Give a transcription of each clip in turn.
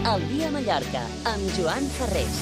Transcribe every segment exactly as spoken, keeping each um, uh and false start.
El dia a Mallorca, amb Joan Ferrés.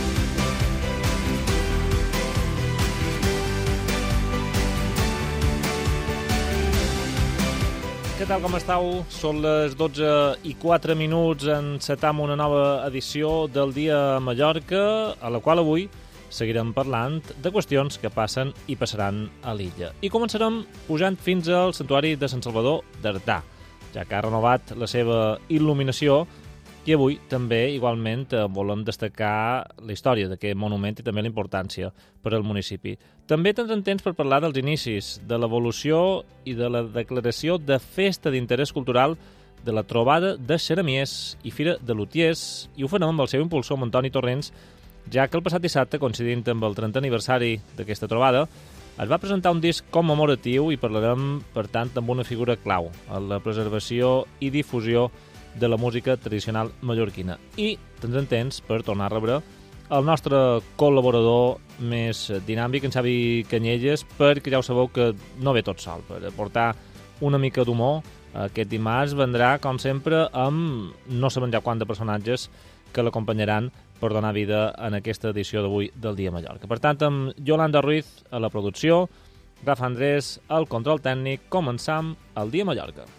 Què tal, com estàu? Són les dotze i quatre minuts, encetam una nova edició del Dia a Mallorca, a la qual avui seguirem parlant de qüestions que passen i passaran a l'illa. I començarem pujant fins al santuari de Sant Salvador d'Artà, ja que ha renovat la seva il·luminació, i avui també, igualment, volem destacar la història d'aquest monument i també la importància per al municipi. També tindrem temps per parlar dels inicis, de l'evolució i de la declaració de Festa d'Interès Cultural de la Trobada de Xeramiers i Fira de Lutiers, i ho farem amb el seu impulsor, Antoni Torrents, ja que el passat dissabte, coincidint amb el trentè aniversari d'aquesta trobada, es va presentar un disc commemoratiu i parlarem, per tant, amb una figura clau en la preservació i difusió de la música tradicional mallorquina. I tindrem temps per tornar a rebre el nostre col·laborador més dinàmic, en Xavi Canyelles, perquè ja ho sabeu que no ve tot sol. Per aportar una mica d'humor, aquest dimarts vendrà, com sempre, amb no sabem ja quant de personatges que l'acompanyaran per donar vida en aquesta edició d'avui del Dia a Mallorca. Per tant, amb Yolanda Ruiz a la producció, Rafa Andrés al control tècnic, començam el Dia a Mallorca.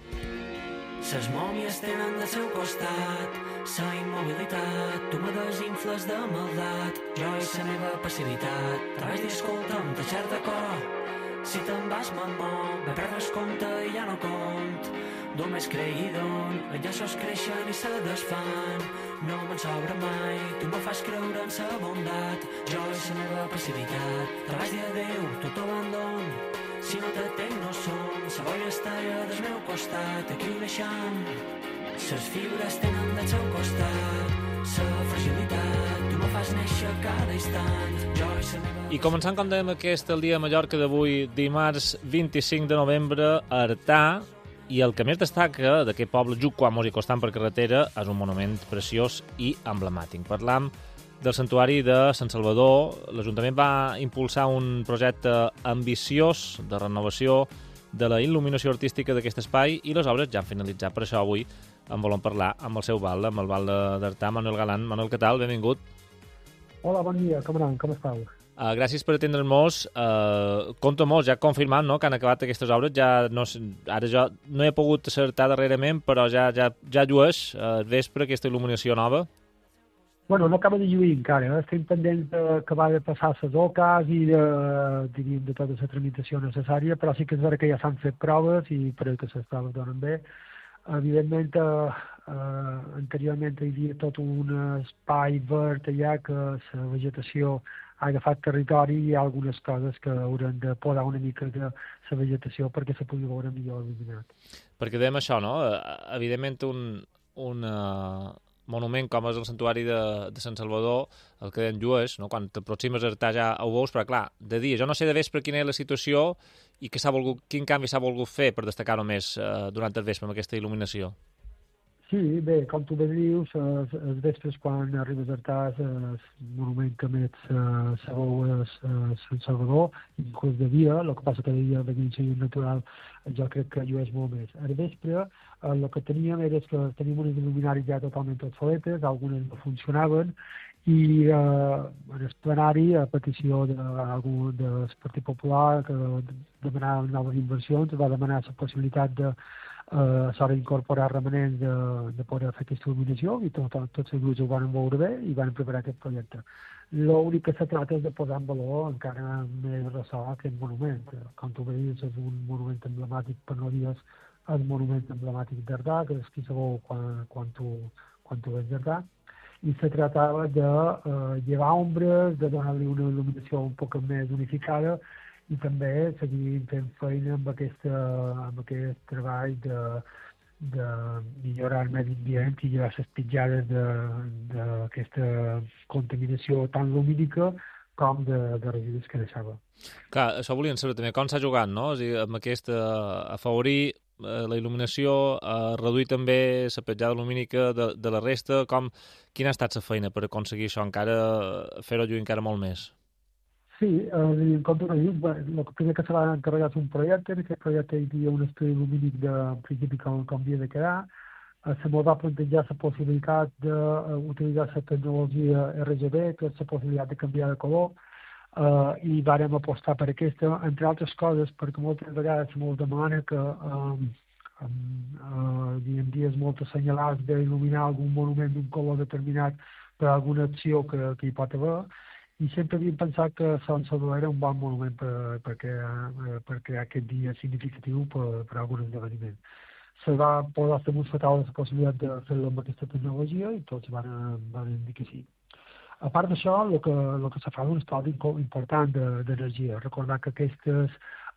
Ses mòmies tenen del seu costat sa immobilitat, tu me desinfles de maldat, jo i sa meva passivitat. Te vaig dir, escolta'm, deixar de cor, si te'n vas mamó, me perdres compte i ja no compte. Només creïdon, els llaços creixen i se desfan, no me'n sobra mai, tu me fas creure en sa bondat, jo i sa meva passivitat. Te vaig dir adéu, tu t'abandon, si no te tenc no som, sa boia estalla del meu costat, aquí ho deixam. Ses fibres tenen del seu costat sa fragilitat, tu me fas néixer cada instant, jo i sa meva... I començant, com dèiem, aquest el Dia a Mallorca d'avui, dimarts vint-i-cinc de novembre, a Artà, i el que més destaca d'aquest poble, just quan mos hi costant per carretera, és un monument preciós i emblemàtic. Parlam del santuari de Sant Salvador. L'Ajuntament va impulsar un projecte ambiciós de renovació de la il·luminació artística d'aquest espai i les obres ja han finalitzat. Per això avui en volem parlar amb el seu val, amb el val d'Artà, Manuel Galán. Manuel, què tal? Benvingut. Hola, bon dia, com anem? Com estàu? Uh, gràcies per atendre'ns. Uh, Conta-mos, ja confirmant, no?, que han acabat aquestes obres. Ja no, ara jo no he pogut acertar darrerament, però ja, ja, ja llueix al uh, vespre aquesta il·luminació nova. Bueno, no acaba de lluir encara, eh? Estem pendents d'acabar de passar les ocas i de, diríem, de tota la tramitació necessària, però sí que és vera que ja s'han fet proves i per que les proves donen bé. Evidentment, eh, eh, anteriorment hi havia tot un espai verd allà que la vegetació ha agafat territori i hi ha algunes coses que hauran de podar una mica de la vegetació perquè se pugui veure millor il·luminat. Perquè dèiem això, no? Evidentment, un, un uh, monument com és el santuari de, de Sant Salvador, el que deien llueix, no? Quan t'aproximes a Artà ja ho veus, però clar, de dia, jo no sé de vespre quina és la situació i que volgut, quin canvi s'ha volgut fer per destacar-ho més uh, durant el vespre amb aquesta il·luminació. Sí, bé, com tu bé dius, els vespres quan arribes a Artà el monument que més se veu és Sant Salvador, inclús de dia, el que passa que de dia de l'incendent natural jo crec que llueix molt més. A vespre el que teníem era que teníem unes il·luminaris ja totalment obsoletes, algunes no funcionaven, i eh, en el plenari, a petició de, del Partit Popular, que demanava noves inversions, va demanar la possibilitat de Uh, s'ha d'incorporar remanents de, de poder fer aquesta il·luminació i tot, tot, tots els grups ho van veure bé i van preparar aquest projecte. L'únic que se tracta és de posar en valor encara més ressò aquest monument. Com tu veies, és un monument emblemàtic, per no dir el monument emblemàtic d'Artà, que és qui sabeu quan, quan, tu, quan tu vens d'Artà, i se tractava de uh, llevar ombres, de donar-li una il·luminació un poc més unificada i també seguir fent feina amb, aquesta, amb aquest treball de, de millorar el medi ambient i llevar les pitjades d'aquesta contaminació tant lumínica com de, de residus que deixava. Clar, això volien saber també com s'ha jugat, no? És a dir, amb aquesta afavorir eh, la il·luminació, eh, reduir també la petjada lumínica de, de la resta, com, quina ha estat la feina per aconseguir això encara, fer-ho lluir encara molt més? Sí, eh, en compte de dir, el primer que se va encarregar un projecte, en aquest projecte hi havia un estudi lumínic de, en principi, com, com havia de quedar, se m'ho va plantejar la possibilitat d'utilitzar la tecnologia R G B, que és la possibilitat de canviar de color, uh, i vàrem apostar per aquesta, entre altres coses, perquè moltes vegades se m'ho demana que um, um, uh, en dies molt assenyalats d'il·luminar algun monument d'un color determinat per alguna acció que, que hi pot haver, i sempre havíem pensat que Sant Salvador era un bon monument per, per, crear, per crear aquest dia significatiu per, per algun esdeveniment. Se va poder fer uns fatals la possibilitat de fer-lo amb aquesta tecnologia i tots van, van dir que sí. A part d'això, el que, el que se fa és un estudi important d'energia. De, Recordar que aquestes,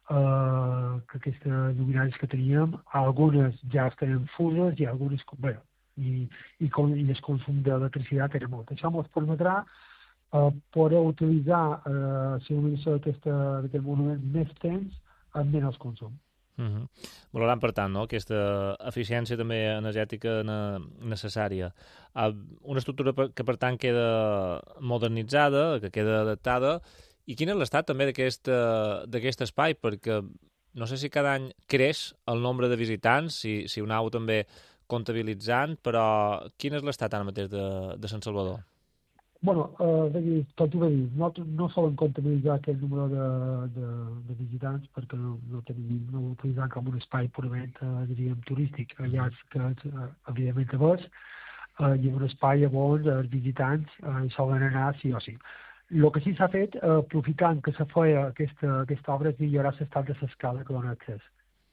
eh, que aquestes luminaris que teníem, algunes ja estaven fuses i algunes, bé, i, i, com, i el consum d'electricitat era molt. Això ens permetrà eh, poder utilitzar eh, la il·luminació d'aquest monument més temps amb menys consum. Uh-huh. Valorant, per tant, no? Aquesta eficiència també energètica ne- necessària. Uh, una estructura que, per tant, queda modernitzada, que queda adaptada. I quin és l'estat també d'aquest, d'aquest espai? Perquè no sé si cada any creix el nombre de visitants, si, si ho aneu també comptabilitzant, però quin és l'estat ara mateix de, de Sant Salvador? Bueno, eh, dir, tot ho va dir, no, no solen comptabilitzar aquest número de, de, de visitants perquè no, no tenim, no ho utilitzem com un espai purament, eh, diríem, turístic. Allà que, eh, evidentment, a més, eh, hi ha un espai on els visitants eh, hi solen anar sí o sí. El que sí s'ha fet, eh, aprofitant que se feia aquesta, aquesta obra, és millorar l'estat de l'escala que dona accés.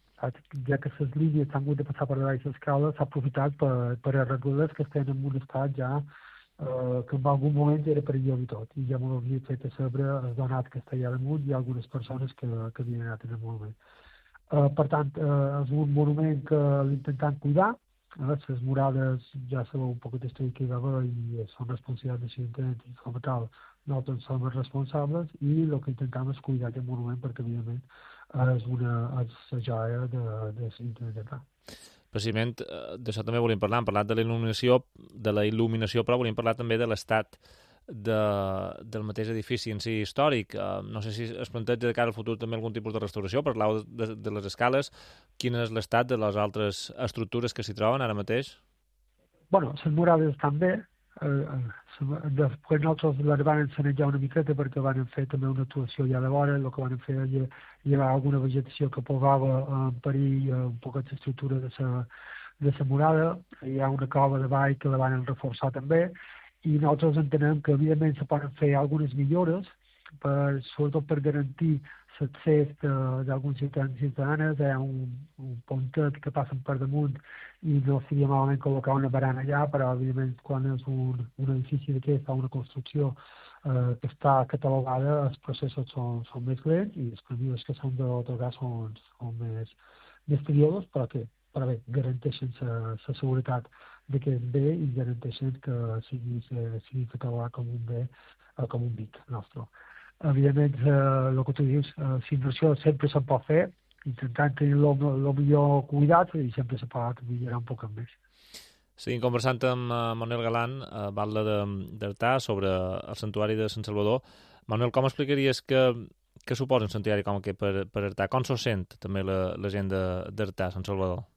Ja que les línies s'han hagut de passar per baix l'escala, s'ha aprofitat per, per arreglar-les que estan en un estat ja Uh, que en algun moment era perillós i tot, i ja m'ho havia fet a saber el donat que està allà damunt i algunes persones que, que havien anat en el monument. Uh, per tant, uh, és un monument que l'intentant cuidar, uh, les murades ja sabeu un poc d'estudi que hi va haver i són responsabilitats de l'Ajuntament i com a tal, nosaltres som els responsables i el que intentem és cuidar aquest monument perquè evidentment és una és la joia de, de l'Ajuntament. Precisament d'això també volíem parlar. Hem parlat de la il·luminació, de la il·luminació, però volíem parlar també de l'estat de, del mateix edifici en si històric. Uh, no sé si es planteja de cara al futur també algun tipus de restauració, parlau de, de les escales. Quin és l'estat de les altres estructures que s'hi troben ara mateix? Bueno, les murades estan bé. Eh, després nosaltres les van ensenyar una miqueta perquè van fer també una actuació ja de vora, el que van fer era llevar alguna vegetació que posava en perill un poc l'estructura de la de la murada. Hi ha una cova de ball que la van reforçar també i nosaltres entenem que evidentment se poden fer algunes millores per, sobretot per garantir l'accés d'alguns ciutadans i ciutadanes. Hi ha un, un pontet que passen per damunt i no seria malament col·locar una barana allà, però evidentment quan és un, un edifici d'aquest fa una construcció eh, que està catalogada, els processos són, són més lents i les previsions que s'han d'atorgar són, són més, més periodos, però que però bé, garanteixen la seguretat d'aquest bé i garanteixen que sigui, sigui catalogat com un bé, eh, com un B I C nostre. Evidentment, eh, el que tu dius, eh, la inversió sempre se'n pot fer, intentant tenir el millor cuidat i sempre se pot millorar un poc més. Seguim conversant amb uh, Manuel Galán, uh, batlle d'Artà, sobre el santuari de Sant Salvador. Manuel, com explicaries que, que suposa un santuari com aquest per, per Artà? Com s'ho sent també la, la gent d'Artà, Sant Salvador?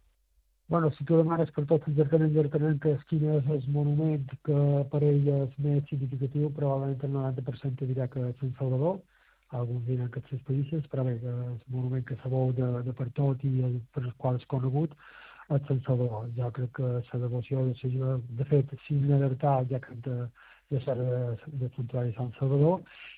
Bueno, si tu demanes per tots els artanents i artanentes quin és el monument que per ell és més significatiu, probablement el noranta per cent dirà que és Sant Salvador, alguns diran que és les països, però bé, el monument que sabeu de, de per tot i el, per el qual és conegut és Sant Salvador. Jo crec que la devoció de la de fet, si no d'Artà ja que de, de ser de, de santuari Sant Salvador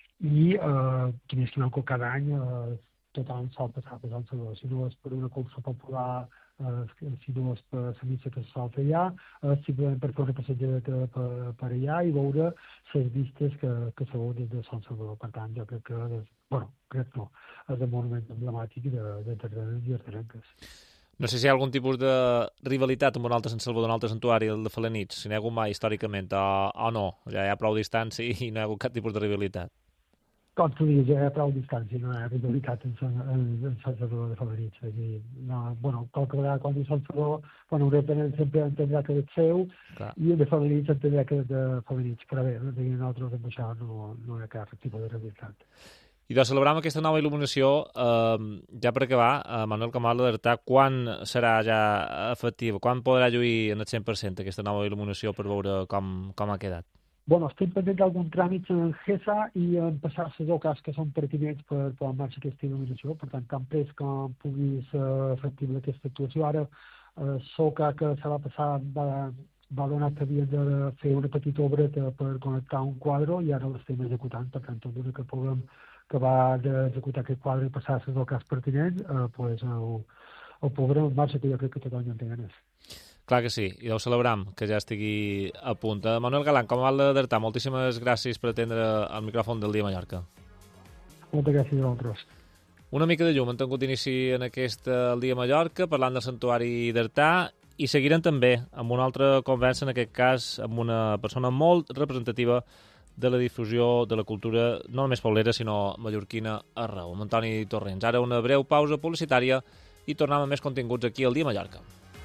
i eh, que més que no que cada any eh, tothom sol passar per Sant Salvador. Si no és per una cursa popular, Uh, si no és per la missa que se sol fer allà, uh, simplement per fer una passatgera per, per allà i veure les vistes que, que se veuen des de Sant Salvador. Per tant, jo crec que, és, bueno, crec no, és un monument emblemàtic de, de terrenys i artenenques. No sé si hi ha algun tipus de rivalitat amb un altre Sant Salvador, un altre santuari, el de Felanitx, si n'hi ha hagut mai històricament o, o no, ja hi ha prou distància i no hi ha hagut cap tipus de rivalitat. Com tu dius, ja hi ha prou distància, no hi ha rivalitat en, en, en Sant Salvador de Felanitx. No, bueno, qualque vegada quan dius Sant Salvador, bueno, un sempre entendrà que és seu, clar, i el de Felanitx entendrà que és de Felanitx, però bé, nosaltres amb això no, no hi ha cap tipus de rivalitat. I de celebrar amb aquesta nova il·luminació, eh, ja per acabar, eh, Manuel Camal, alertar quan serà ja efectiva, quan podrà lluir en el cent per cent aquesta nova il·luminació per veure com, com ha quedat? Bueno, estem pendents d'algun tràmit en GESA i en passar les ocas que són pertinents per posar en marxa aquesta il·luminació. Per tant, tan pres com pugui ser efectiva aquesta actuació. Ara, eh, l'oca que se va passar va, va donar que havia de fer una petita obreta per connectar un quadre i ara l'estem executant. Per tant, tot que puguem acabar d'executar aquest quadre i passar les ocas pertinents, eh, pues, el, el posarem en marxa, que jo crec que tothom en té ganes. Clar que sí, i ho celebram, que ja estigui a punt. Manuel Galán, com a Val d'Artà, moltíssimes gràcies per atendre el micròfon del Dia Mallorca. Moltes gràcies a vosaltres. Una mica de llum han tingut inici en aquest el Dia Mallorca, parlant del Santuari d'Artà, i seguirem també amb una altra conversa, en aquest cas amb una persona molt representativa de la difusió de la cultura, no només paulera, sinó mallorquina arreu, amb Antoni Torrents. Ara una breu pausa publicitària i tornem amb més continguts aquí al Dia Mallorca.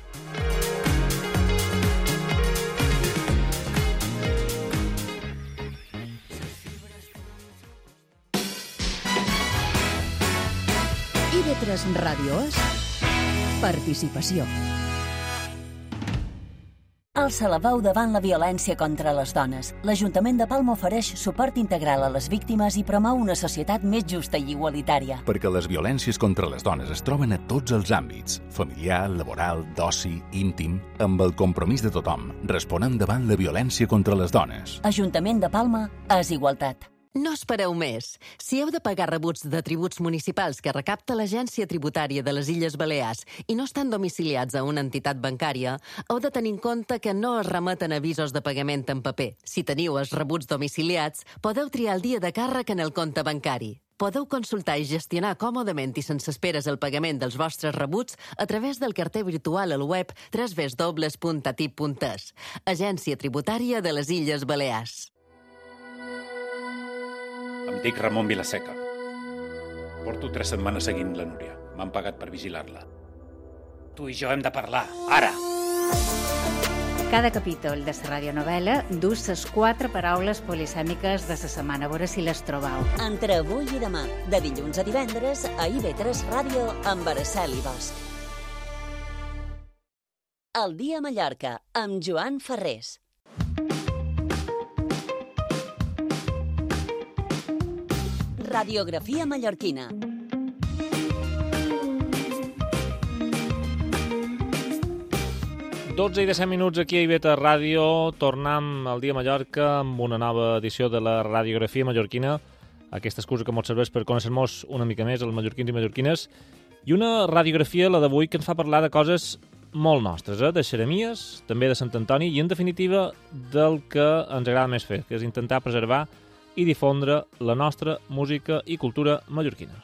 I V tres Ràdio és participació. Alça la veu davant la violència contra les dones. L'Ajuntament de Palma ofereix suport integral a les víctimes i promou una societat més justa i igualitària. Perquè les violències contra les dones es troben a tots els àmbits, familiar, laboral, d'oci, íntim, amb el compromís de tothom, responent davant la violència contra les dones. Ajuntament de Palma és igualtat. No espereu més. Si heu de pagar rebuts de tributs municipals que recapta l'Agència Tributària de les Illes Balears i no estan domiciliats a una entitat bancària, heu de tenir en compte que no es remeten avisos de pagament en paper. Si teniu els rebuts domiciliats, podeu triar el dia de càrrec en el compte bancari. Podeu consultar i gestionar còmodament i sense esperes el pagament dels vostres rebuts a través del carter virtual al web w w w punt a t i p punt e s. Agència Tributària de les Illes Balears. Em dic Ramon Vilaseca. Porto tres setmanes seguint la Núria. M'han pagat per vigilar-la. Tu i jo hem de parlar, ara! Cada capítol de la radionovel·la du les quatre paraules polisèmiques de la setmana. A veure si les trobeu. Entre avui i demà, de dilluns a divendres, a I V tres Ràdio amb Araceli Bosch. El Dia a Mallorca, amb Joan Ferrés. Radiografia mallorquina. dotze i disset minuts aquí a I V tres Ràdio. Tornem al Dia a Mallorca amb una nova edició de la radiografia mallorquina. Aquesta excusa que ens serveix per conèixer-nos una mica més, els mallorquins i mallorquines. I una radiografia, la d'avui, que ens fa parlar de coses molt nostres, eh? De xeremies, també de Sant Antoni i, en definitiva, del que ens agrada més fer, que és intentar preservar i difondre la nostra música i cultura mallorquines.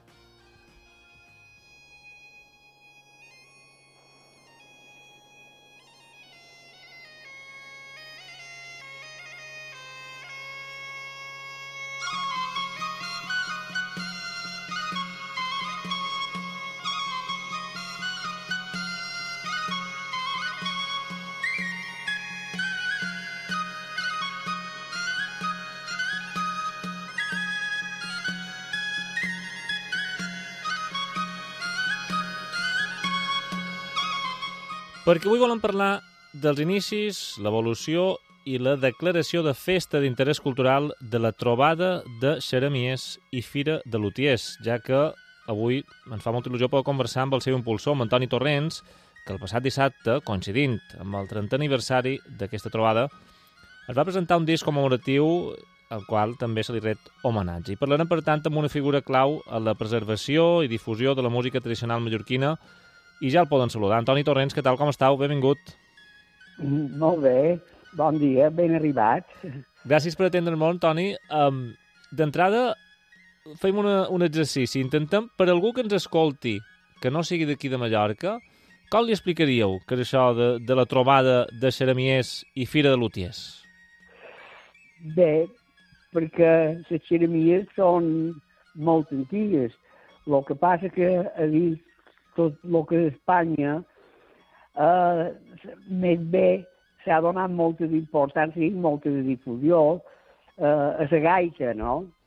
Perquè avui volem parlar dels inicis, l'evolució i la declaració de festa d'interès cultural de la trobada de xeremies i fira de lutiers, ja que avui ens fa molta il·lusió poder conversar amb el seu impulsor, amb Antoni Torrents, que el passat dissabte, coincidint amb el trentè aniversari d'aquesta trobada, es va presentar un disc commemoratiu al qual també se li ret homenatge. I parlarem, per tant, amb una figura clau a la preservació i difusió de la música tradicional mallorquina. I ja el poden saludar. Antoni Torrents, què tal, com estàu? Benvingut. Molt bé, bon dia, ben arribat. Gràcies per atendre'm, Antoni. Um, D'entrada, fem una, un exercici. Intentem, per algú que ens escolti, que no sigui d'aquí de Mallorca, com li explicaríeu que és això de, de la trobada de xeremies i fira de lutiers? Bé, perquè les xeremies són molt antigues. El que passa que a dins tot el que és Espanya, eh, més bé s'ha donat molta d'importància i molta de difusió eh, a la gaita, no?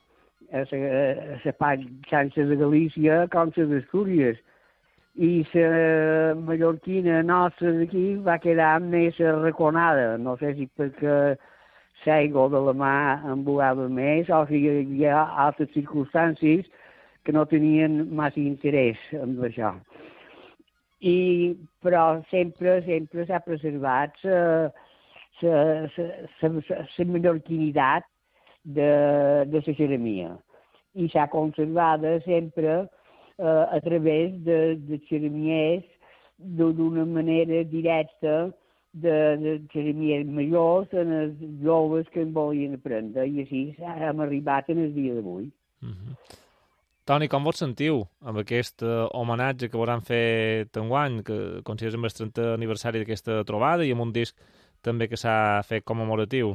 a la part xanxa de Galícia com les d'Astúries. I la mallorquina nostra d'aquí va quedar més arraconada. No sé si perquè l'aigua de la mà embogava més o si hi havia altres circumstàncies que no tenien massa interès en això. I, però sempre, sempre s'ha preservat la mallorquinitat de, de la xeremia. I s'ha conservada sempre eh, a través de, de xeremiers d'una manera directa de, de xeremiers majors en els joves que en volien aprendre. I així hem arribat en el dia d'avui. Mm-hmm. Toni, com vos sentiu amb aquest uh, homenatge que voran fer enguany, que consideres amb el trentè aniversari d'aquesta trobada i amb un disc també que s'ha fet commemoratiu?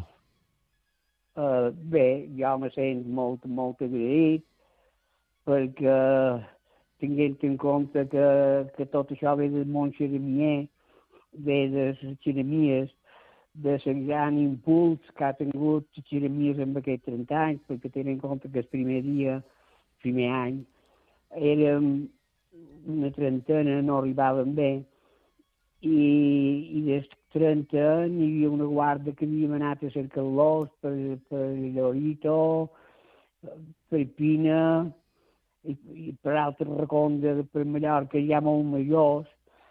Uh, bé, jo me sent molt, molt agraït perquè tinguent en compte que, que tot això ve del món xeremier, ve de les xeremies, de el gran impuls que ha tingut les xeremies en aquests trenta anys, perquè tenen en compte que el primer dia primer any, érem una trentena, no arribàvem bé, i, i des trenta n'hi havia una guarda que havíem anat a cercar-los per, per Llorito, per Pina, i, i per altres racons de per Mallorca, ja molt majors,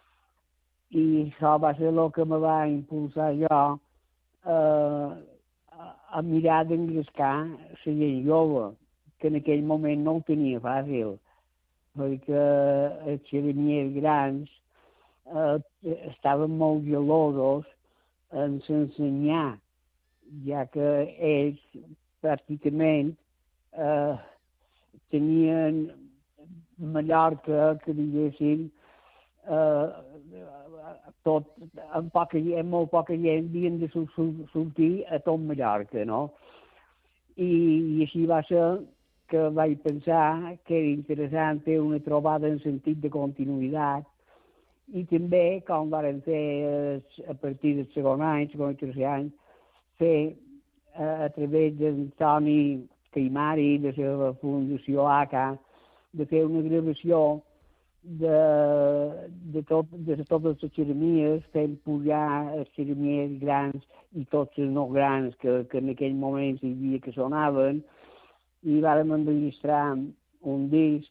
i això va ser el que me va impulsar jo eh, a, a mirar d'engrescar la gent jove, que en aquell moment no ho tenia fàcil, perquè els xeremiers grans eh, estaven molt gelosos en s'ensenyar, ja que ells pràcticament eh, tenien Mallorca, que diguéssim, eh, tot, amb, poca, amb molt poca gent havien de sortir a tot Mallorca, no? I, i així va ser que vaig pensar que era interessant fer una trobada en sentit de continuïtat i també, com varen fer a partir del segon any, segon i tercer any, fer a, a través d'en Toni Caimari, de la Fundació A C A, de fer una gravació de, de, tot, de totes les xeremies, fent pujar els xeremiers grans i tots els no grans que, que en aquell moment hi havia que sonaven, i vàrem enregistrar un disc,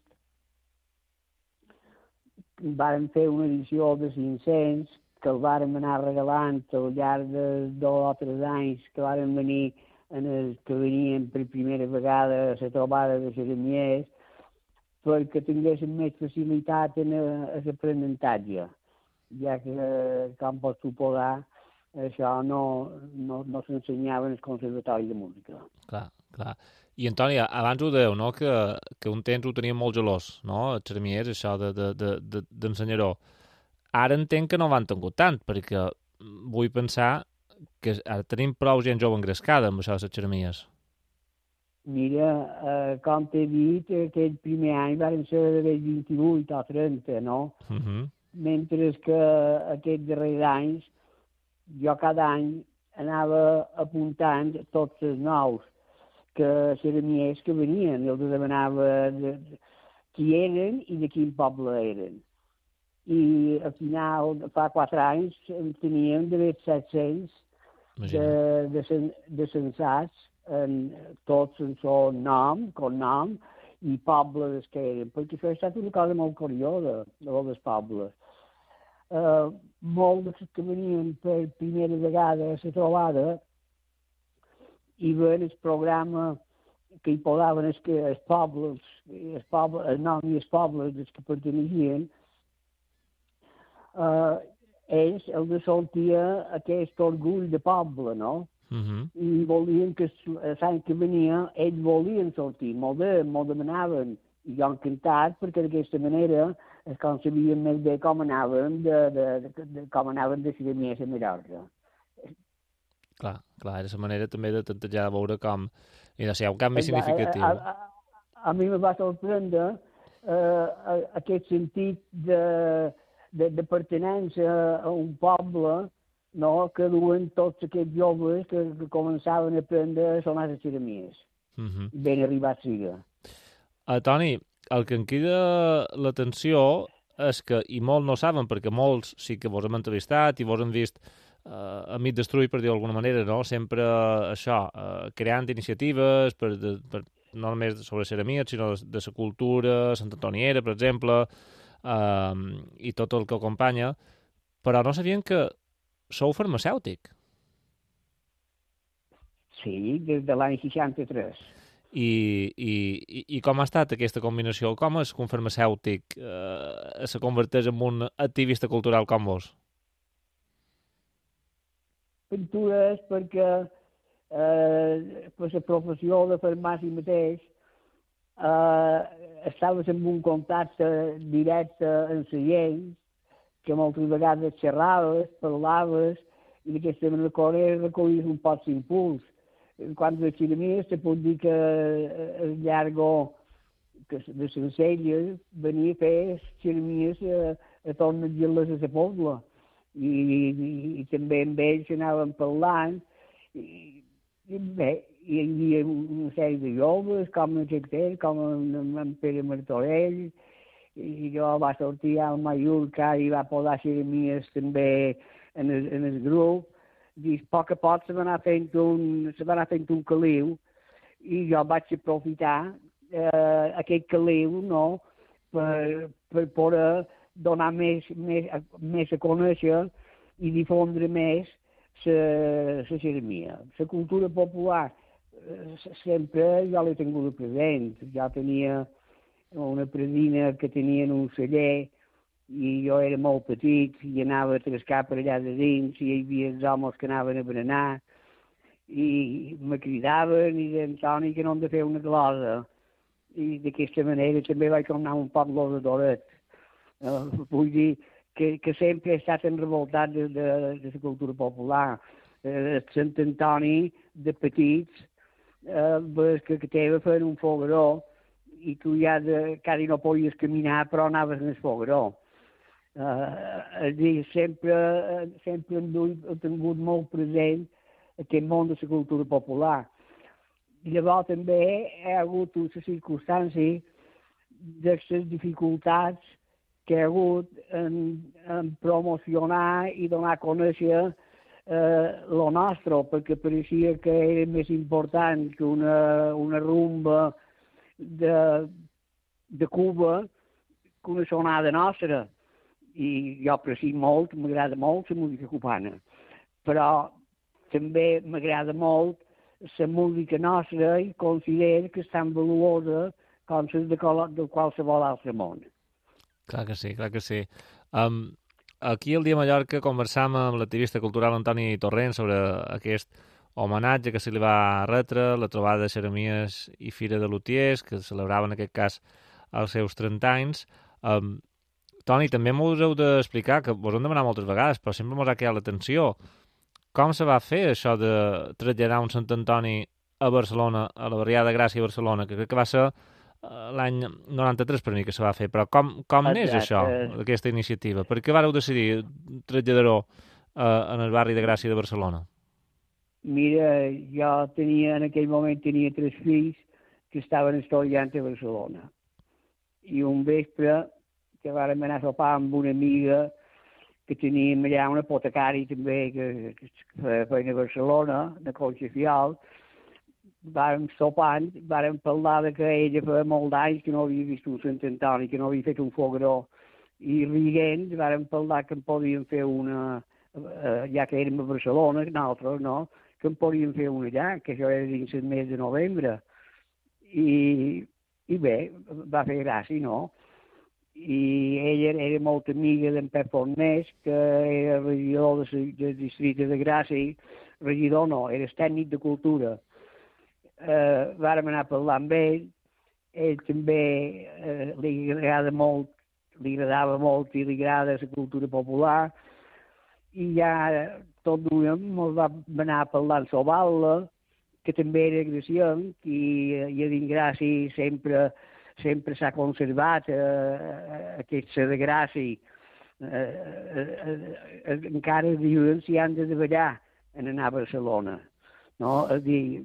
vàrem fer una edició de cinc-cents, que el vàrem anar regalant al llarg de dos o tres anys que vàrem venir en els que venien per primera vegada a la trobada de xeremiers, perquè tinguessin més facilitat en l'aprenentatge, ja que, com pots suposar, això no, no, no s'ensenyava en el Conservatori de Música. Clar, clar. I, Antoni, abans ho dèieu, no?, que, que un temps ho tenia molt gelós, no?, els xeremiers, això d'ensenyar-ho. De, de, de, Ara entenc que no ho han tingut tant, perquè vull pensar que ara tenim prou gent jove engrescada amb això de les xeremies. Mira, eh, com t'he dit, aquell primer any van ser de vint-i-vuit o trenta, no? Uh-huh. Mentre que aquests darrers anys jo cada any anava apuntant tots els nous que xeremiers que venien, els demanava de, de, qui eren i de quin poble eren. I al final, fa quatre anys, en teníem d'haver set-cents de, de, de censats, en, tots en son nom, cognom, i pobles que eren, perquè això ha estat una cosa molt curiosa, dels pobles. Uh, molts que venien per primera vegada a la trobada i veien el programa que hi posaven els, els pobles, els pobles, el nom i els pobles dels que perteneixien, uh, ells els sortia aquest orgull de poble, no? Uh-huh. I volien que l'any que venia ells volien sortir, molt bé, molt demanaven, i jo encantat perquè d'aquesta manera es com sabien més bé com anàvem de, de, de, de, com anàvem de xeremiers a Mallorca. Clar, clar, és la manera també de tentejar de veure com i no sé, hi ha un canvi significatiu. A, a, a, a mi me va sorprendre eh, aquest sentit de, de, de pertenença a un poble, no?, que duen tots aquests joves que, que començaven a aprendre a sonar les xeremies. Mm-hmm. Ben arribat siga. Uh, Toni, el que em crida l'atenció és que, i molts no saben, perquè molts sí que vos hem entrevistat i vos hem vist uh, a mig destruir, per dir d'alguna manera, no? Sempre això, uh, creant iniciatives per, de, per, no només sobre ceramia, sinó de, de la cultura santantoniera, per exemple, uh, i tot el que acompanya, però no sabien que sou farmacèutic. Sí, des de l'any seixanta-tres. I, i, i com ha estat aquesta combinació? Com és que un farmacèutic eh, se converteix en un activista cultural com vos? Pintures perquè eh, per la professió de farmàcia mateix eh, estaves en un contacte directe amb la gent, que moltes vegades xerraves, parlaves, i d'aquesta manera recollies un poc l'impuls. Quan de ceramia se pot dir que el llargo de les celles venia a fer ceramies a, a tornar a dir-les a la pobla. I, i, i també amb ells anàvem parlant. I, i bé, hi havia una sèrie de joves, com en Jacter, com en, en Pere Martorell, i jo va sortir al Mallorca i va posar ceramies també en el, en el grup. I a poc a poc se va anar fent un, se va anar fent un caliu i jo vaig aprofitar eh, aquest caliu, no?, per, per poder donar més, més, més a conèixer i difondre més la ceramia. La cultura popular eh, sempre jo l'he tingut present. Jo tenia una predina que tenien un celler i jo era molt petit i anava a trescar per allà de dins i hi havia els homes que anaven a berenar i me cridaven i deien, Toni, que no hem de fer una glosa. I d'aquesta manera també vaig tornar un poc l'oradoret. Uh, vull dir que, que sempre he estat enrevoltat de, de, de la cultura popular. Uh, Sant Antoni, de petits, uh, que, que t'eva fent un fogueró i tu ja de, quasi no podies caminar, però anaves en el fogueró. Uh, és dir, sempre, sempre hem, duit, hem tingut molt present aquest món de la cultura popular. I llavors també hi ha hagut una circumstància de les dificultats que hi ha hagut en, en promocionar i donar a conèixer eh, lo nostre, perquè pareixia que era més important que una, una rumba de, de Cuba que una sonada nostra. I jo aprecio molt, m'agrada molt la música cubana, però també m'agrada molt la música nostra i considero que és tan valuosa com la de, de qualsevol altre món. Clar que sí, clar que sí. Um, aquí al Dia Mallorca conversam amb l'activista cultural Antoni Torrent sobre aquest homenatge que se li va retre, la trobada de Xeramies i Fira de Lutiers, que celebrava en aquest cas els seus trenta anys. Um, Toni, també m'ho heu d'explicar, que vos hem demanat moltes vegades, però sempre m'ho ha quedat l'atenció. Com se va fer això de traslladar un Sant Antoni a Barcelona, a la barriada de Gràcia a Barcelona, que crec que va ser l'any noranta-tres per mi que se va fer, però com, com neix això, aquesta iniciativa? Per què vareu decidir traslladar-ho eh, en el barri de Gràcia de Barcelona? Mira, jo tenia, en aquell moment tenia tres fills que estaven estudiant a Barcelona. I un vespre que vàrem anar a sopar amb una amiga que teníem allà, un apotecari també, que, que feia a Barcelona, de Collsefiol. Vàrem sopant, vàrem parlar de que ella feia molt d'anys que no havia vist un Sant Antoni, que no havia fet un fogueró. I rient, vàrem parlar que en podíem fer una, eh, ja que érem a Barcelona, nosaltres, no?, que en podíem fer una allà, que això era dins el mes de novembre. I, i bé, va fer gràcia, no?, i ella era molt amiga d'en Pep Fornés, que era regidor de, del districte de Gràcia, regidor no, era tècnic de cultura. Eh, vàrem anar a parlar amb ell, ell també eh, li agrada molt, li agradava molt i li agrada la cultura popular, i ja tot duem ens va anar a parlar amb Sobalda, que també era gracienc, i, i a dins Gràcia sempre sempre s'ha conservat eh, aquesta de Gràcia. Eh, eh, eh, encara diuen si han de treballar en anar a Barcelona. No? És dir,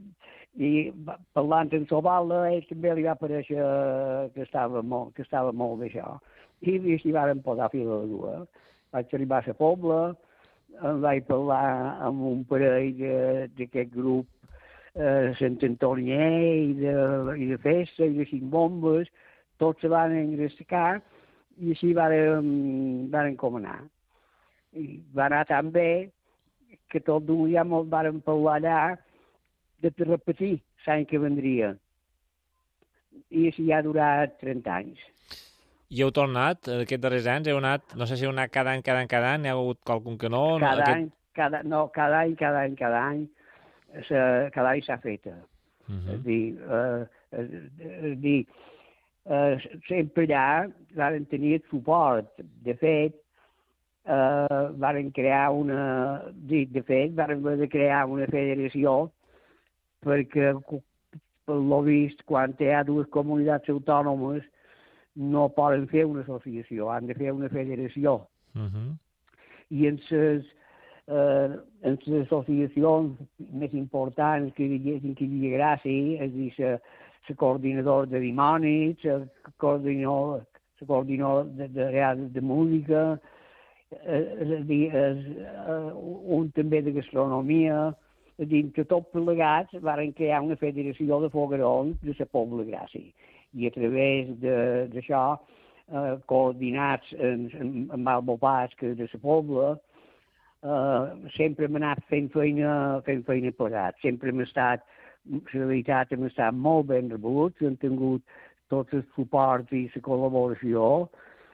I parlant amb Sobala, ell també li va aparèixer que estava molt, que estava molt bé això. I s'hi van posar fila de dues. Vaig arribar a la Pobla, em vaig parlar amb un parell d'aquest grup eh, Sant Antonià i de, i de festa i de cinc bombes, tots se van engrescar i així varen, varen com anar. I va anar tan bé que tot d'un dia molt varen parlar allà de repetir l'any que vendria. I així ha durat trenta anys. I heu tornat, aquests darrers anys, heu anat, no sé si heu anat cada any, cada any, cada any, n'hi ha hagut qualcun que no? Cada aquest... any, cada, no, cada any, cada any, cada any, se, cada any s'ha fet. Uh -huh. És dir, eh, és dir eh, sempre allà varen tenir el suport. De fet, eh, varen crear una... De fet, varen haver de crear una federació perquè, per lo vist, quan hi ha dues comunitats autònomes, no poden fer una associació, han de fer una federació. Uh-huh. I en les eh, en les associacions més importants que hi ha, que hi ha gràcia, és a dir, la coordinadora de dimonis, la coordinadora, la coordinadora de, de, de, de música, eh, és a dir, és, eh, un també de gastronomia, és a dir, que tot plegats varen crear una federació de foguerons de la Pobla Gràcia. I a través d'això, eh, coordinats en, en, amb el Bopàs que de la Pobla, eh, sempre hem anat fent feina, fent feina plegats. Sempre hem estat, la veritat, hem estat molt ben rebuts, hem tingut tots els suports i la col·laboració,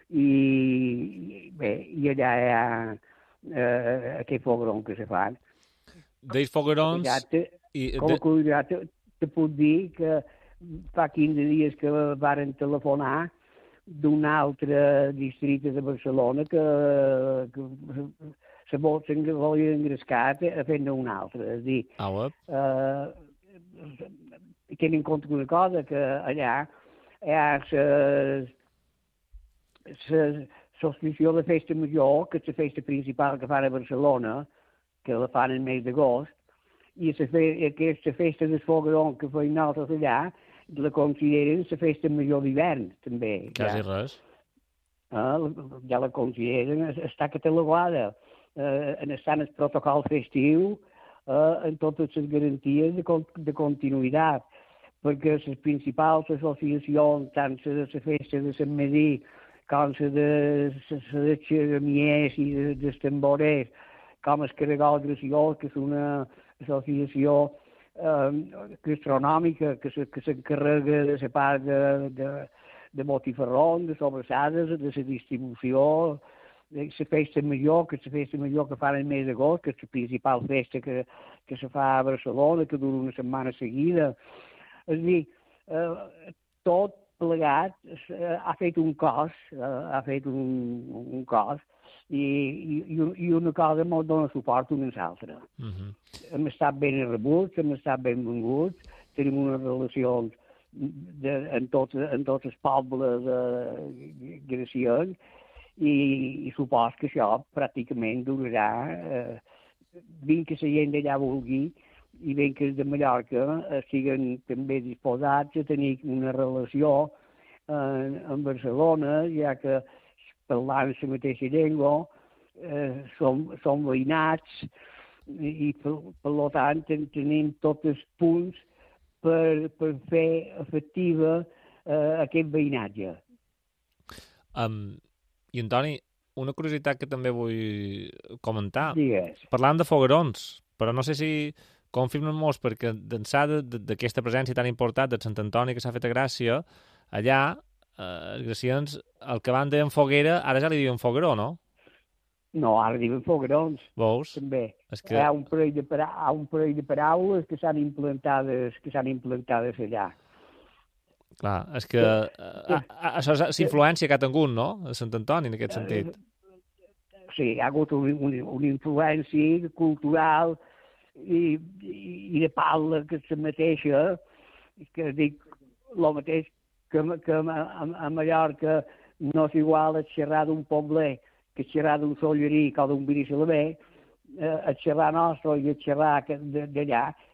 i bé, i allà hi ha eh, aquest fogueron que se fan. D'ells foguerons... I, com a curiositat, te, te puc dir que fa quinze dies que varen telefonar d'un altre districte de Barcelona que, que se volia engrescar a fer-ne un altre. És a dir, ah, eh, tenen en compte una cosa, que allà hi ha l'associació de festa major, que és la festa principal que fan a Barcelona, que la fan el mes d'agost, i aquesta festa del foguerón que feien nosaltres allà la consideren la festa major d'hivern, també. Quasi ja. Res. Eh, ja la consideren, està catalogada, eh, està en el protocol festiu, eh, en totes les garanties de, de continuïtat, perquè les principals associacions, tant la festa de Sant Medí, com la de les xeramiers i de, dels tamborers, com el Caragol Graciós, que és una associació eh, gastronòmica que s'encarrega de la part de, de, de botifarrons, de sobrassades, de la distribució, de la festa major, que és la festa major que fan el mes d'agost, que és la principal festa que, que se fa a Barcelona, que dura una setmana seguida. És a dir, eh, tot plegat eh, ha fet un cos, eh, ha fet un, un cos, i, i, i una cosa molt dona suport una a l'altra. Uh-huh. Hem estat ben rebuts, hem estat ben venguts, tenim unes relacions de, en, tots, en tots els pobles eh, gracians, i, i supos que això pràcticament durarà, eh, ben que la gent d'allà vulgui, i ben que els de Mallorca estiguen també disposats a tenir una relació eh, amb Barcelona, ja que parlant la mateixa llengua, eh, som, som veïnats i, per, per tant, tenim tots els punts per, per fer efectiva eh, aquest veïnatge. Um, I, Antoni, una curiositat que també vull comentar. Digues. Parlant de foguerons, però no sé si confirmen molts, perquè d'ençà d'aquesta presència tan important de Sant Antoni que s'ha fet a Gràcia, allà Uh, els gracians, el que van deien foguera, ara ja li diuen fogueró, no? No, ara diuen foguerons. Veus? També. És que... Hi ha un parell de, para... ha un parell de paraules que s'han implantades, que s'han implantades allà. Clar, és que uh, això és l'influència que ha tingut, no?, a Sant Antoni, en aquest sentit. Sí, hi ha hagut una un, un influència cultural i, i, i de parla que és la mateixa, que dic, el mateix que, que a, a Mallorca no és igual a xerrar d'un pobler que xerrar d'un solleric o d'un binissalabé, eh, a xerrar nostre i a xerrar d'allà,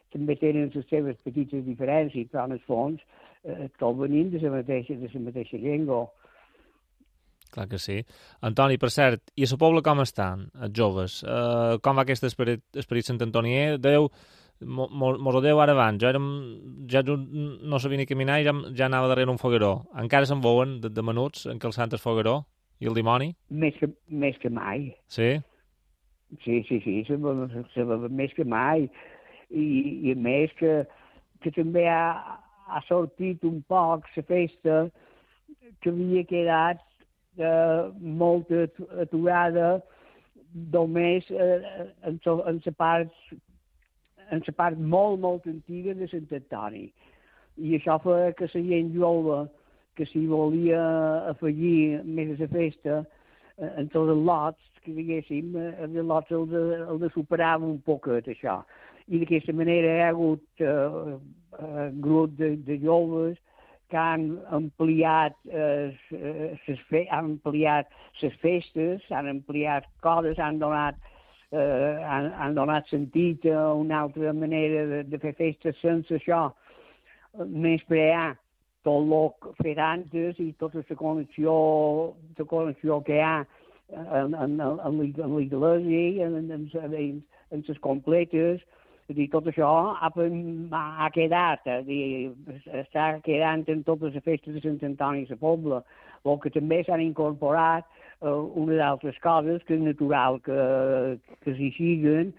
també tenen les seves petites diferències, però en el fons eh, tot venim de la mateixa, de la mateixa llengua. Clar que sí. Antoni, per cert, i a la Pobla com estan, els joves? Uh, com va aquest esperit, esperit Sant Antonier? Déu, mos ho deu ara abans. Jo érem, ja no sabia ni caminar i ja, ja anava darrere un fogueró. Encara se'n veuen de, de menuts en què el Sant és fogueró? I el dimoni? Més que, més que mai. Sí? Sí, sí, sí, se va, se va més que mai. I, i a més que, que també ha, ha sortit un poc la festa que havia quedat eh, molt aturada només eh, en la part en la part molt, molt antiga de Sant Antoni. I això fa que la gent jove que s'hi volia afegir més a la festa, eh, en tots els lots, que diguéssim, els lots el de, el de superar un poquet això. I d'aquesta manera hi ha hagut eh, eh, grup de, de joves que han ampliat, eh, ses fe han ampliat les festes, han ampliat coses, han donat, eh, han, han donat sentit a una altra manera de, de fer festes sense això, menysprear tot el que fet antes i tota la connexió, la connexió que hi ha en, en, en, en l'església, en, en, en, en les completes. És dir, tot això ha, ha quedat, és dir, està quedant en totes les festes de Sant Antoni i la Pobla, el que també s'han incorporat eh, unes altres coses que és natural que, que s'hi siguen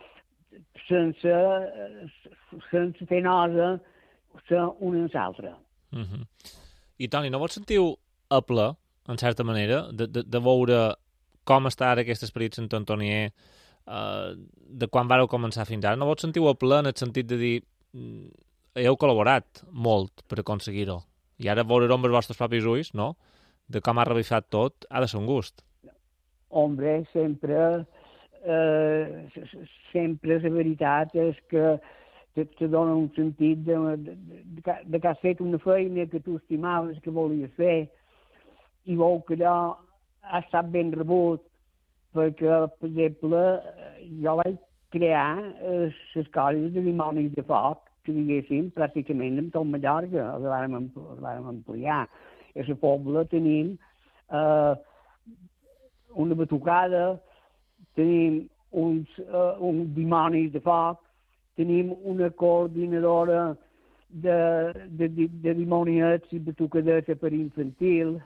sense, sense fer nosa una en l'altra. Uh -huh. I, Toni, no vos sentiu a ple, en certa manera, de, de, de veure com està ara aquest esperit Sant Antonier Uh, de quan vareu començar fins ara? No vos sentiu a ple en el sentit de dir mm, heu col·laborat molt per aconseguir-ho i ara veure-ho amb els vostres propis ulls, no? De com ha revifat tot, ha de ser un gust. Hombre, sempre eh, sempre la veritat és que te, te dona un sentit de, de, de, de que has fet una feina que tu estimaves que volies fer i veu que allò ha estat ben rebut, perquè, per exemple, jo vaig crear eh, les coses de dimonis de foc, que diguéssim, pràcticament en tot Mallorca, el vàrem, el vàrem ampliar. A la Pobla tenim eh, una batucada, tenim uns, eh, uns dimonis de foc, tenim una coordinadora de, de, de, de dimoniets i batucadets per infantil.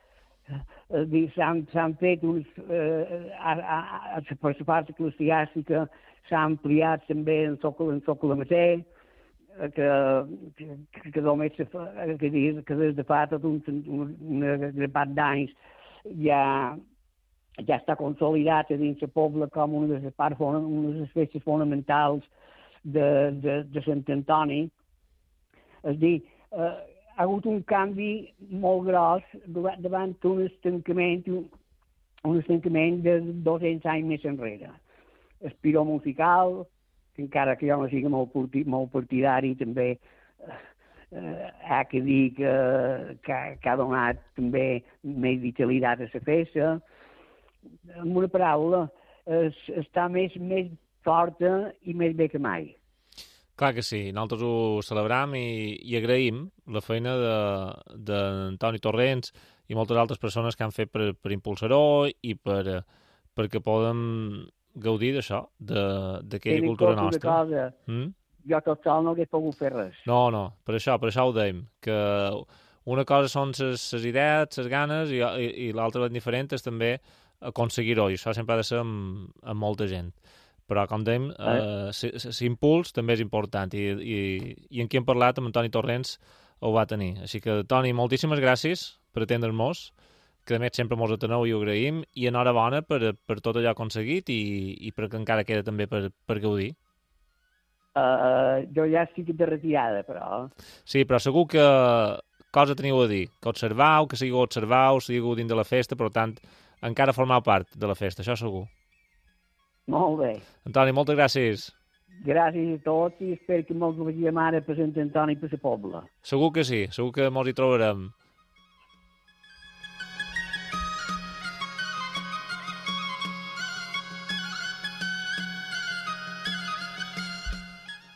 S'han fet uns, eh, a, a, a, per la part eclesiàstica s'ha ampliat també en Socle Matè, que, que, que només se fa, que, que des de fa tot un, un, una grapat d'anys ja, ja està consolidat a dins la Pobla com una de les parts, una de les festes fonamentals de, de, de Sant Antoni. És a dir, eh, ha hagut un canvi molt gros davant un estancament, un, un estancament de dos-cents anys més enrere. El piró musical, que encara que jo no sigui molt, molt partidari, també eh, ha que dir que, que, que ha donat també més vitalitat a la festa. En una paraula, es, està més, més forta i més bé que mai. Clar que sí, nosaltres ho celebrem i, i agraïm la feina d'Antoni Torrents i moltes altres persones que han fet per, per impulsar-ho i per, perquè podem gaudir d'això, d'aquella cultura nostra. Cosa, mm? Jo tot sol no hagués pogut fer res. No, no, per això, per això ho dèiem, que una cosa són les idees, les ganes, i, i, i l'altra ben diferent és també aconseguir-ho, i això sempre ha de ser amb, amb molta gent. Però, com dèiem, eh, l'impuls també és important i, i, i en qui hem parlat, amb Antoni Torrents, ho va tenir. Així que, Toni, moltíssimes gràcies per atendre'ns, que a més sempre mos ateneu i ho agraïm, i enhorabona per, per tot allò aconseguit i, i perquè encara queda també per, per gaudir. Uh, jo ja estic de retirada, però... Sí, però segur que cosa teniu a dir, que observau, que sigueu observau, sigueu dins de la festa, per tant, encara formau part de la festa, això segur. Molt bé. Antoni, moltes gràcies. Gràcies a tots i espero que mos vegem ara per Sant Antoni i per la Pobla. Segur que sí, segur que mos hi trobarem.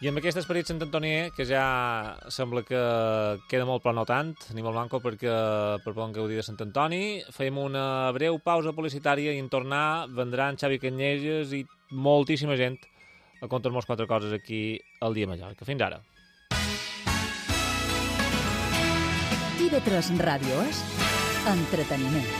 I amb aquest esperit Sant Antonier, que ja sembla que queda molt, però no tant, ni molt manco perquè per bon gaudir de Sant Antoni, fem una breu pausa publicitària i en tornar vendran Xavi Canyelles i moltíssima gent a contar-nos quatre coses aquí al Dia Mallorca. Fins ara. I ve tres Ràdio és entreteniment.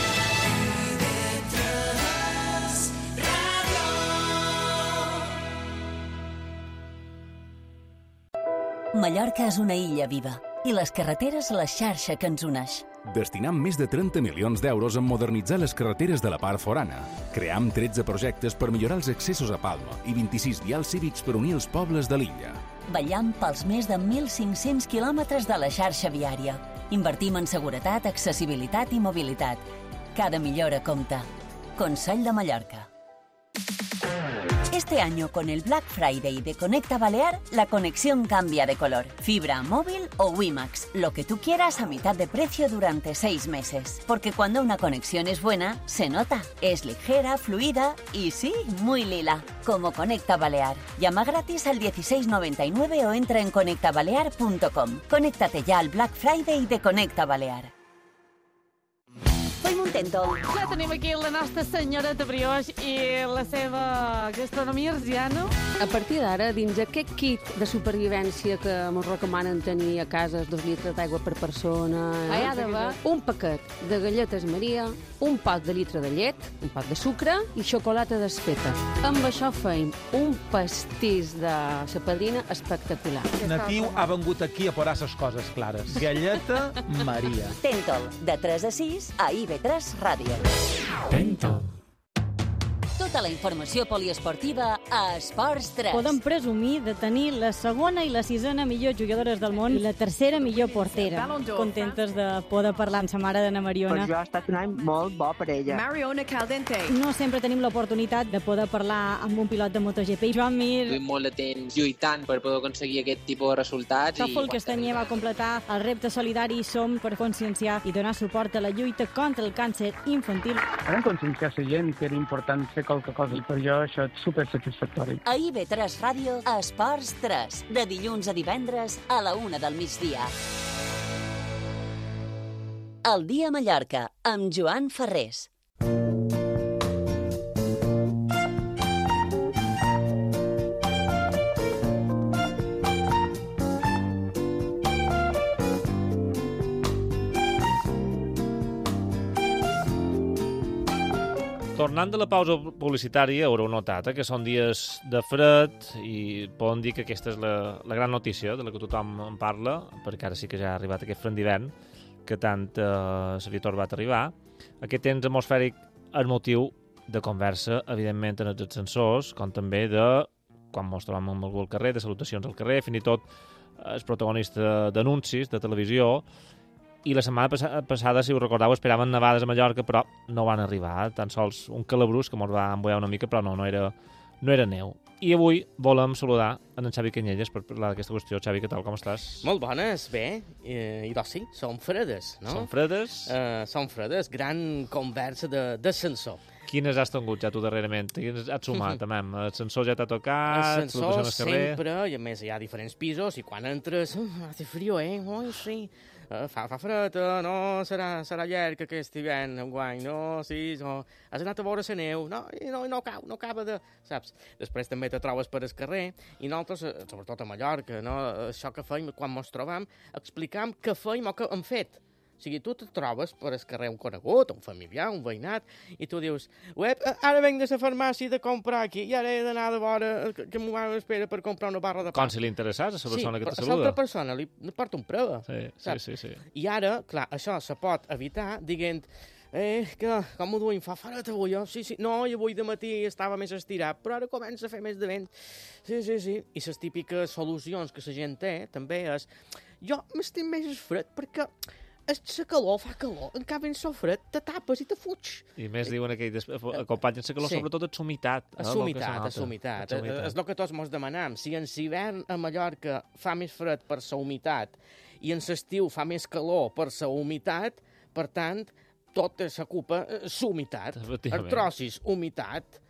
Mallorca és una illa viva i les carreteres la xarxa que ens uneix. Destinam més de trenta milions d'euros en modernitzar les carreteres de la part forana. Cream tretze projectes per millorar els accessos a Palma i vint-i-sis vials cívics per unir els pobles de l'illa. Vetllam pels més de mil cinc-cents quilòmetres de la xarxa viària. Invertim en seguretat, accessibilitat i mobilitat. Cada millora compta. Consell de Mallorca. Este año, con el Black Friday de Conecta Balear, la conexión cambia de color. Fibra, móvil o WiMAX, lo que tú quieras a mitad de precio durante seis meses. Porque cuando una conexión es buena, se nota. Es ligera, fluida y sí, muy lila. Como Conecta Balear. Llama gratis al dieciséis noventa y nueve o entra en conecta balear punto com. Conéctate ya al Black Friday de Conecta Balear. Fem un tento. Ja tenim aquí la nostra senyoreta Brioix i la seva gastronomia arsiana. A partir d'ara, dins aquest kit de supervivència que ens recomanen tenir a casa, dos litres d'aigua per persona, Ah, hi ha d'haver un paquet de galletes Maria, un pot de litre de llet, un pot de sucre i xocolata desfeta. Amb això feim un pastís de sa padrina espectacular. Natiu ha vengut aquí a posar les coses clares. Galleta Maria. Tentol, de tres a sis a I V tres Ràdio. Tento. Tota la informació poliesportiva a Esports tres. Podem presumir de tenir la segona i la sisena millors jugadores del món i la tercera millor portera. Contentes de poder parlar amb sa mare d'Anna Mariona. Per jo ha estat un any molt bo per ella. Mariona Caldente. No sempre tenim l'oportunitat de poder parlar amb un pilot de MotoGP. Joan Mir. Duim molt de temps lluitant per poder aconseguir aquest tipus de resultats. Tòfol Castanyer va completar el repte solidari Som per conscienciar i donar suport a la lluita contra el càncer infantil. Vam conscienciar la gent que era important fer qualque cosa i per jo això és supersatisfactori. A I V tres Ràdio, a Esports tres, de dilluns a divendres a la una del migdia. El Dia Mallorca, amb Joan Ferrés. Tornant de la pausa publicitària, haureu notat eh, que són dies de fred i poden dir que aquesta és la, la gran notícia de la que tothom en parla, perquè ara sí que ja ha arribat aquest fred d'hivern que tant eh, s'havia torbat a arribar. Aquest temps atmosfèric és motiu de conversa, evidentment, en els ascensors, com també de quan ens trobem amb algú al carrer, de salutacions al carrer, fins i tot el protagonista d'anuncis de televisió. I la setmana pass passada, si us recordeu, esperaven nevades a Mallorca, però no van arribar. Tan sols un calabrús que ens va embullar una mica, però no, no era, no era neu. I avui volem saludar en Xavi Canyelles per parlar d'aquesta qüestió. Xavi, què tal, com estàs? Molt bones, bé. I, i doncs sí, som fredes, no? Som fredes? Uh, som fredes. Gran conversa d'ascensor. Quines has tingut ja tu darrerament? Quines has sumat, també? L'ascensor ja t'ha tocat? L'ascensor sempre, i a més hi ha diferents pisos, i quan entres... Uh, hace frío, eh? Ui, sí. Uh, fa, fa fred, uh, no, serà, serà llarg aquest hivern, enguany, no, sí, no. Has anat a veure la neu? No, no, no cau, no acaba de... Saps? Després també te trobes per el carrer, i nosaltres, sobretot a Mallorca, no, això que feim quan ens trobam, explicam què feim o què hem fet. O sigui, tu te trobes per el carrer un conegut, un familiar, un veïnat, i tu dius, uep, ara venc de la farmàcia de comprar aquí, i ara he d'anar de vora, que, que m'ho espera per comprar una barra de pa. Com si li interessàs a la persona sí, que te saluda. Sí, a l'altra persona li porta un prova. Sí, sí, sí, sí. I ara, clar, això se pot evitar dient, eh, que, com ho duim, fa fred avui, oh? Sí, sí, no, i avui de matí estava més estirat, però ara comença a fer més de vent. Sí, sí, sí. I les típiques solucions que la gent té, també és, jo m'estic més fred perquè... la calor fa calor, en canvi en so fred te tapes i te fuig. I més diuen que acompanyen la calor, sí. Sobretot és humitat. És humitat, és humitat. És el que tots ens demanam. Si en l'hivern a Mallorca fa més fred per la humitat i en l'estiu fa més calor per la humitat, per tant, tot s'ocupa l'humitat. El trossis, humitat.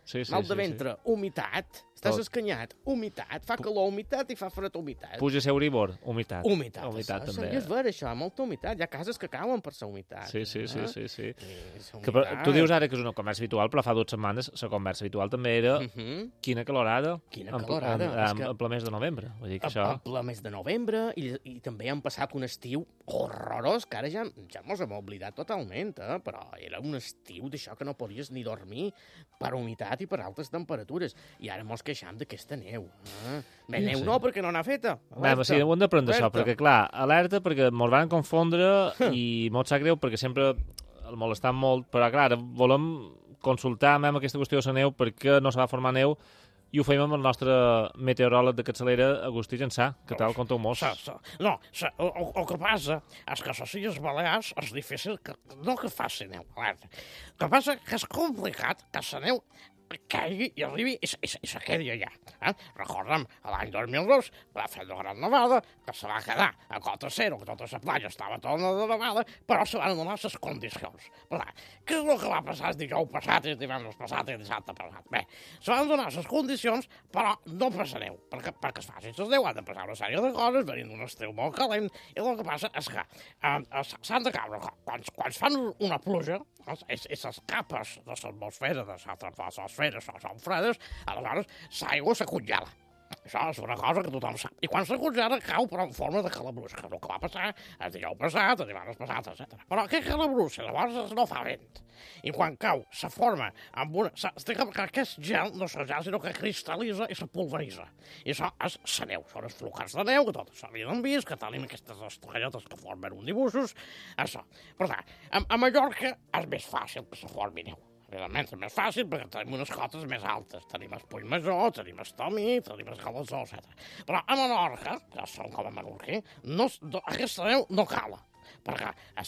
Sí, sí, mal sí, de ventre, sí. humitat, estàs escanyat, humitat, fa calor, humitat i fa fred, humitat. Puja a Euribor, humitat. Humitat, humitat això, també. és vera, això, molta humitat. Hi ha cases que cauen per la humitat. Sí, sí, sí, eh? sí, sí. Sí, que, per, tu dius ara que és una conversa habitual, però fa dues setmanes la conversa habitual també era uh -huh. quina calorada quina en, calorada. en, en, en, que... en ple mes de novembre. Vull dir que en, això... en ple mes de novembre i, i també han passat un estiu horrorós, que ara ja, ja mos hem oblidat totalment, eh? Però era un estiu d'això que no podies ni dormir per humitat i per altes temperatures. I ara mos queixam d'aquesta neu. Eh? Bé, neu sí. no, perquè no n'ha feta. Bé, sí, ho hem d'aprendre això, perquè, clar, alerta, perquè mos van confondre i mos sap greu, perquè sempre el molestam molt, però, clar, ara volem consultar amb aquesta qüestió de la neu perquè no se va formar neu i ho fem amb el nostre meteoròleg de capçalera, Agustí Jansà. Què tal, conteu mos? No, el, el que passa és que a les Illes Balears és difícil, que, no que faci neu, alerta. El que passa que és complicat que la neu caigui i arribi i, i, i se quedi allà. Eh? Recordem, l'any dos mil dos va fer una gran nevada, que se va quedar a cota zero, que tota la platja estava tota de nevada, però se van donar les condicions. Per tant, què és el que va passar el dijous passat, el divendres passat i el dissabte passat? Bé, se van donar les condicions, però no passa neu, perquè, perquè es faci la neu, han de passar una sèrie de coses, venint d'un estiu molt calent, i el que passa és que eh, s'han de caure, quan, quan fan una pluja, és, és les capes de l'atmosfera, de l'atmosfera, són fredes, aleshores l'aigua se congela. Això és una cosa que tothom sap. I quan se congela cau però en forma de calabruix, que és el que va passar el dijous passat, el divendres passat, etcètera. Però aquest calabruix, llavors no fa vent. I quan cau, se forma amb una... Que aquest gel no és gel, sinó que cristal·litza i se pulveritza. I això és la neu. Són els flocats de neu, que totes s'havien vist, que tenim aquestes estrelletes que formen uns dibuixos. Això. Per tant, a, a Mallorca és més fàcil que se formi neu. Evidentment, és més fàcil perquè tenim unes cotes més altes. Tenim el Puig Major, tenim el Tomí, tenim el Calassó, etcètera. Però a Menorca, que som com a menorquí, no, aquesta neu no cala. Perquè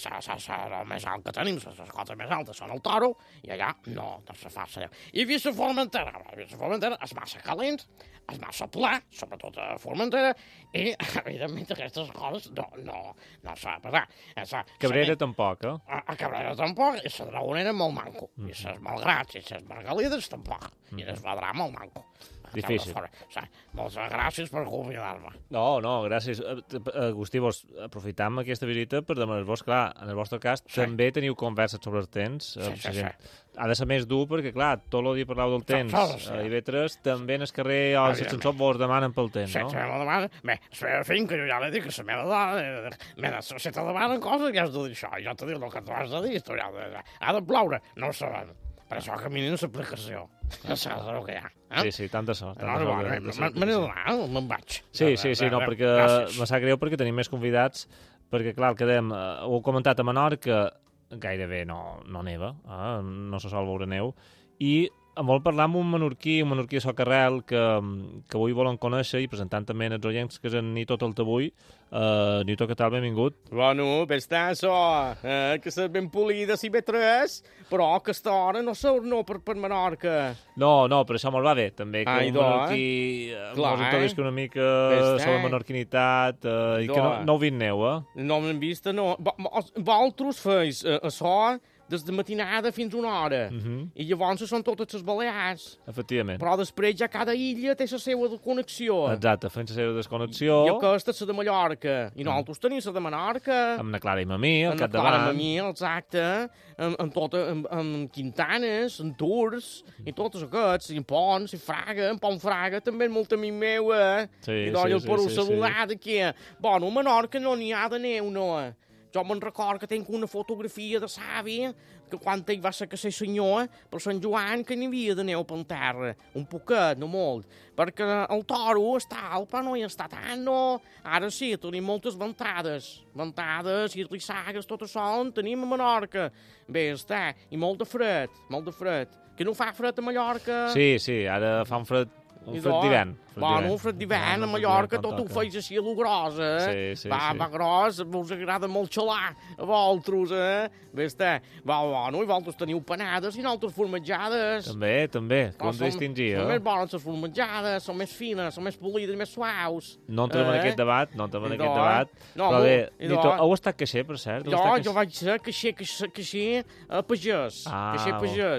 el més alt que tenim, les cotes més altes són el Toro, i allà no, no se fa la neu. I vist a Formentera, vist a Formentera és massa calent, és massa pla, sobretot a Formentera, i, evidentment, aquestes coses no, no, no s'ha de passar. Cabrera tampoc, eh? A, a Cabrera tampoc, i la Dragonera molt manco. Mm. I les Malgrats i les Margalides tampoc. Mm. I les Vadrà molt manco. Difícil. Moltes gràcies per convidar-me. No, no, gràcies. Agustí, vos aprofitam aquesta visita per demanar-vos, clar, en el vostre cas sí. també teniu converses sobre el temps. Sí, sí, sí. Ha de ser més dur perquè, clar, tot el dia parlau del temps. Sí. A I V tres també en el carrer o als ascensors vos demanen pel temps, sí, no? Sí, me demanen. Bé, la meva finca, que jo ja l'he dit, que la meva dona... Mira, si te demanen coses, ja has de dir això. Jo t'he dit el que tu has de dir. Ha de ploure. No ho sabem. Per això caminen l'aplicació. No sé el que hi ha. Eh? Sí, sí, tanta sort. No, no, no, me n'he d'anar, me'n vaig. Sí, sí, sí, no, perquè me sap greu perquè tenim més convidats, perquè, clar, el quedem, ho he comentat a Menorca, gairebé no, no neva, eh? No se sol veure neu, i vol parlar amb un menorquí, un menorquí de Socarrel, que, que avui volen conèixer i presentant també els oients que és en Nito Taltabull. Uh, Nito, què tal? Benvingut. Bueno, bé està això, eh, que és ben polida si bé tres, però a aquesta hora no surt no per, per Menorca. No, no, però això molt va bé, també, que Ai, un menorquí eh? mos introduïsca una mica sobre la menorquinitat, eh, i que no, no heu vist neu, eh? No m'hem vist, no. Vosaltres feis eh, això des de matinada fins una hora. Uh -huh. I llavors són totes les Balears. Efectivament. Però després ja cada illa té la seva connexió. Exacte, fent la seva desconnexió. I aquesta és la de Mallorca. I nosaltres tenim la de Menorca. Amb na Clara i Mamí, al capdavant. Amb na Clara i Mamí, exacte. Amb, amb, tota, amb, amb Quintanes, amb Tours, i tots aquests, i Pons, i Fraga, en Pont Fraga, també és molt amic meu, eh? Sí, I sí, doncs el sí, per sí, saludar sí. d'aquí. Bueno, a Menorca no n'hi ha de neu, no. Jo me'n record que tinc una fotografia de Savi, que quan ell va ser que ser senyor, per Sant Joan, que n'hi havia de neu per terra. Un poquet, no molt. Perquè el Toro està alt, però no hi està tant, no. Ara sí, tenim moltes ventades. Ventades i rissagues, tot això en tenim a Menorca. Bé, està. I molt de fred, molt de fred. Que no fa fred a Mallorca? Sí, sí, ara fa un fred... Un fred d'hivern. Bueno, un fred d'hivern a Mallorca, tot ho feis així a lo gros, eh? Sí, sí, va, sí. Va gros, us agrada molt xalar a vosaltres, eh? Bé, està. Va, bueno, i vosaltres teniu panades i nosaltres formatjades. També, també, que ho hem de distingir, eh? Són més bones les formatjades, són més fines, són més polides i més suaus. No entrem eh? en aquest debat, no entrem en aquest do, debat. No, però bé, Nito, heu estat caixer, per cert? Jo, jo vaig ser caixer, caixer, caixer a pagès. Ah, caixer pagès.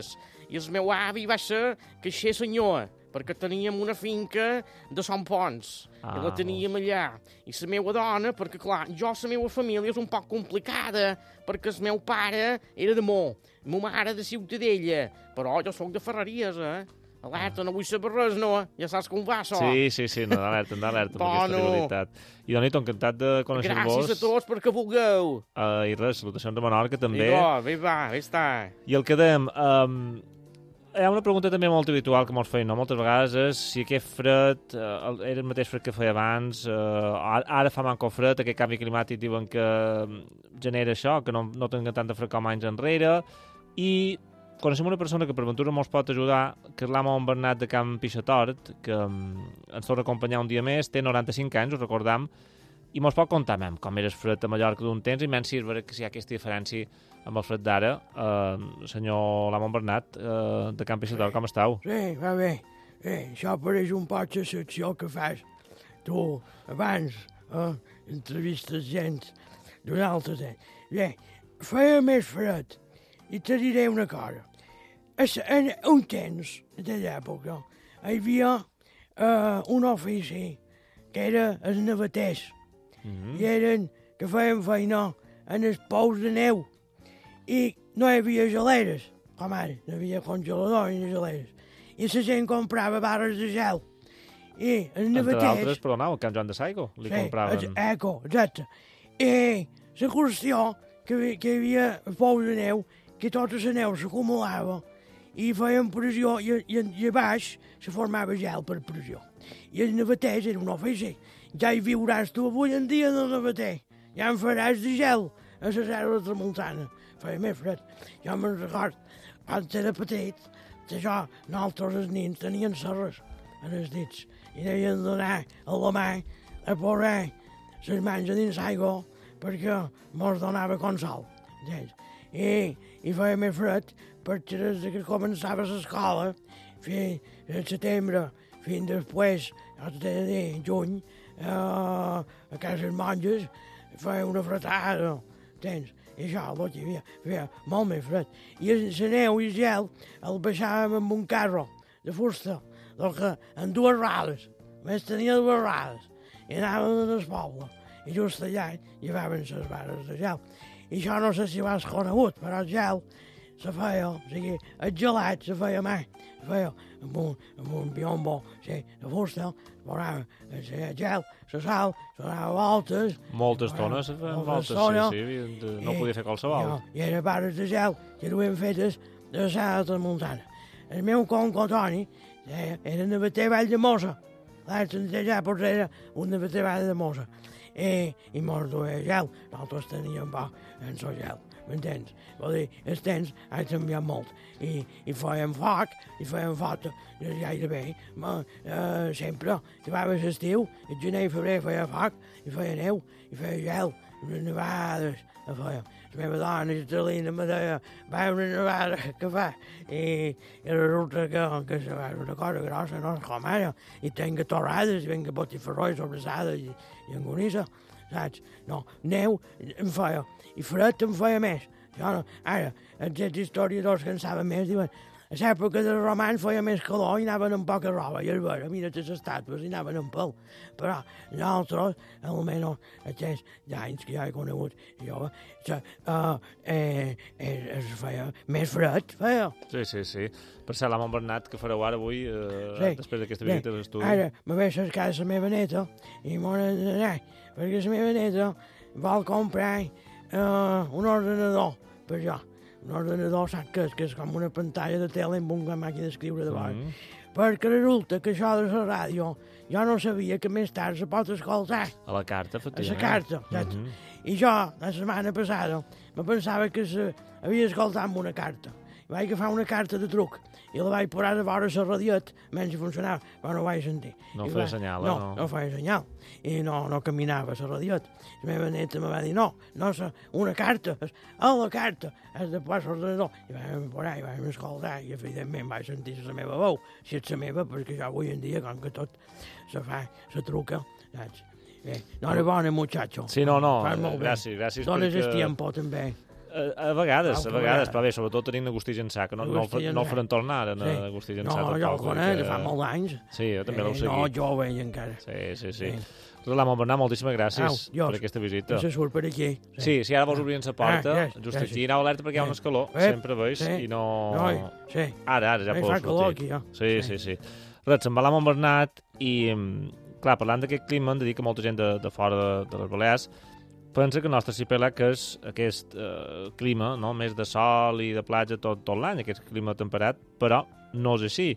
i el meu avi va ser caixer senyor, perquè teníem una finca de Sant Pons, ah, i la teníem allà. I la meva dona, perquè, clar, jo, la meva família és un poc complicada, perquè el meu pare era de Mó, la meva mare de Ciutadella, però jo sóc de Ferreries, eh? Alerta, no vull saber res, no? Ja saps com va, això. Sí, sí, sí, no, alerta, alerta, amb aquesta rivalitat. I, Donito, encantat de conèixer-vos. Gràcies a tots perquè vulgueu. Uh, I res, salutacions de Menorca, també. I va, bé va, bé està. I el que dèiem, um, hi ha una pregunta també molt habitual que molts feien, no? Moltes vegades és si aquest fred uh, era el mateix fred que feia abans, uh, ara fa manco fred, aquest canvi climàtic diuen que genera això, que no, no tenen tanta fred com anys enrere, i coneixem una persona que per ventura mos pot ajudar, que és l'Amon Bernat de Can Pixatort, que um, ens torna a acompanyar un dia més, té noranta-cinc anys, us recordam, i mos pot contar mem, com era el fred a Mallorca d'un temps, i menys si és que hi ha aquesta diferència amb el fred d'ara. Uh, senyor l'Amon Bernat, uh, de Can Pixatort, com esteu? Sí, va bé. Eh, això pareix un poc la secció que fas tu abans, eh? Entrevistes gent d'un altre temps. Bé, feia més fred. I te diré una cosa. En un temps d'època hi havia uh, un ofici que era els nevaters. Mm-hmm. I eren que feien feina en els pous de neu. I no hi havia geleres, com ara. No hi havia congelador ni geleres. I la gent comprava barres de gel. I els nevaters... Entre d'altres, perdoneu, el Can Joan de Saigo li sí, compraven... Eco, exacte. I la qüestió que, que hi havia pous de neu, que tota la neu s'acumulava i feien pressió i, i, i a baix se formava gel per pressió. I els nevaters era un ofici. Ja hi viuràs tu avui en dia en el nevater. Ja en faràs de gel a la serra de Tramuntana. Feia més fred. Jo me'n record, quan era petit, això, nosaltres els nins tenien serres en els dits i deien d'anar a la mà a posar les mans a dins l'aigua perquè mos donava consol. I, i feia més fred perquè des que començava l'escola fins a setembre, fins després, ja t'he de dir, juny, eh, a casa monges, feia una fretada, tens? I això, el hi havia, feia molt més fred. I la neu i el gel el baixàvem amb un carro de fusta, el que en dues rodes, més tenia dues rodes, i anàvem en el poble, i just allà llevaven les barres de gel. I això no sé si ho has conegut, però el gel se feia, o sigui, el gelat se feia mà, se feia amb un, amb un biombo, sí, de fusta, posava el gel, la sal, se donava voltes. Moltes tones se feien voltes, sí, sí, no podia fer qualsevol. I eren barres de gel que eren fetes de la sala de Tramuntana. El meu conco Toni era nevater Vall de Mosa, l'altre d'allà potser era un nevater Vall de Mosa. I, i mos duia gel, nosaltres teníem por en el gel, m'entens? Vol dir, els temps han canviat molt, i, i fèiem foc, i fèiem foc gairebé, ma, eh, sempre, acabava l'estiu, el gener i febrer feia foc, i feia neu, i feia gel, unes nevades, a feia. La meva dona, Estelina, me deia, va una nevada que fa, i, i resulta que, que se va una cosa grossa, no? Com ara, i tenga torrades, i venga botifarró i sobrassada, i, i angonissa, saps? No, neu em feia, i fred em feia més. Jo no, ara, els historiadors que en saben més diuen, a l'època dels romans feia més calor i anaven amb poca roba, i és vera, mira les estàtues i anaven amb pèl. Però nosaltres, almenys aquests anys que ja he conegut, jo, se, uh, eh, eh, es feia més fred, feia. Sí, sí, sí. Per ser l'Amon Bernat, que fareu ara avui, eh, sí, després d'aquesta visita a l'estudi? Ara me vaig cercar la meva neta i m'ho he d'anar, perquè la meva neta vol comprar uh, un ordenador per jo. Un ordenador, saps què és? Que és com una pantalla de tele amb una màquina d'escriure de vora. Mm. Perquè resulta que això de la ràdio jo no sabia que més tard se pot escoltar. A la carta, efectivament. A la carta, saps? Mm -hmm. I jo, la setmana passada, me pensava que se havia escoltat amb una carta. I vaig agafar una carta de truc i la vaig posar de vora la radiot, menys si funcionava, però no ho vaig sentir. No I feia va... senyal, no? No, no feia senyal. I no, no caminava la radiot. La meva neta me va dir, no, no és una carta, és a la carta, has de posar l'ordenador. I vam posar, i vam escoltar, i evidentment vaig sentir la meva veu, si és la meva, perquè jo avui en dia, com que tot se fa, se truca, saps? Bé, no era bona, muchacho. Sí, no, no, gràcies, gràcies. Dones perquè... el tiempo, també. A, a vegades, a vegades, però bé, sobretot tenint Agustí Gençà, que no, no, el, no el faran tornar en sí. Agustí Gençà. No, jo el conec, que... fa molts anys. Sí, jo també eh, l'ho seguit. No, jo ho veig encara. Sí, sí, sí. sí. Roland Montbernat, moltíssimes gràcies Au, per aquesta visita. Se surt per aquí. Sí, sí si ara vols obrir la porta, ah, yes, just yes, aquí, anau alerta perquè hi ha un escaló, eh, sempre veus, sí. i no... no sí. Ara, ara ja eh, pots sortir. Aquí, ja. Sí, sí, sí. sí. Res, se'n va a Montbernat i, clar, parlant d'aquest clima, hem de dir que molta gent de, de fora de, de les Balears pensa que el nostre arxipèlag és aquest eh, clima, no? Més de sol i de platja tot, tot l'any, aquest clima temperat, però no és així.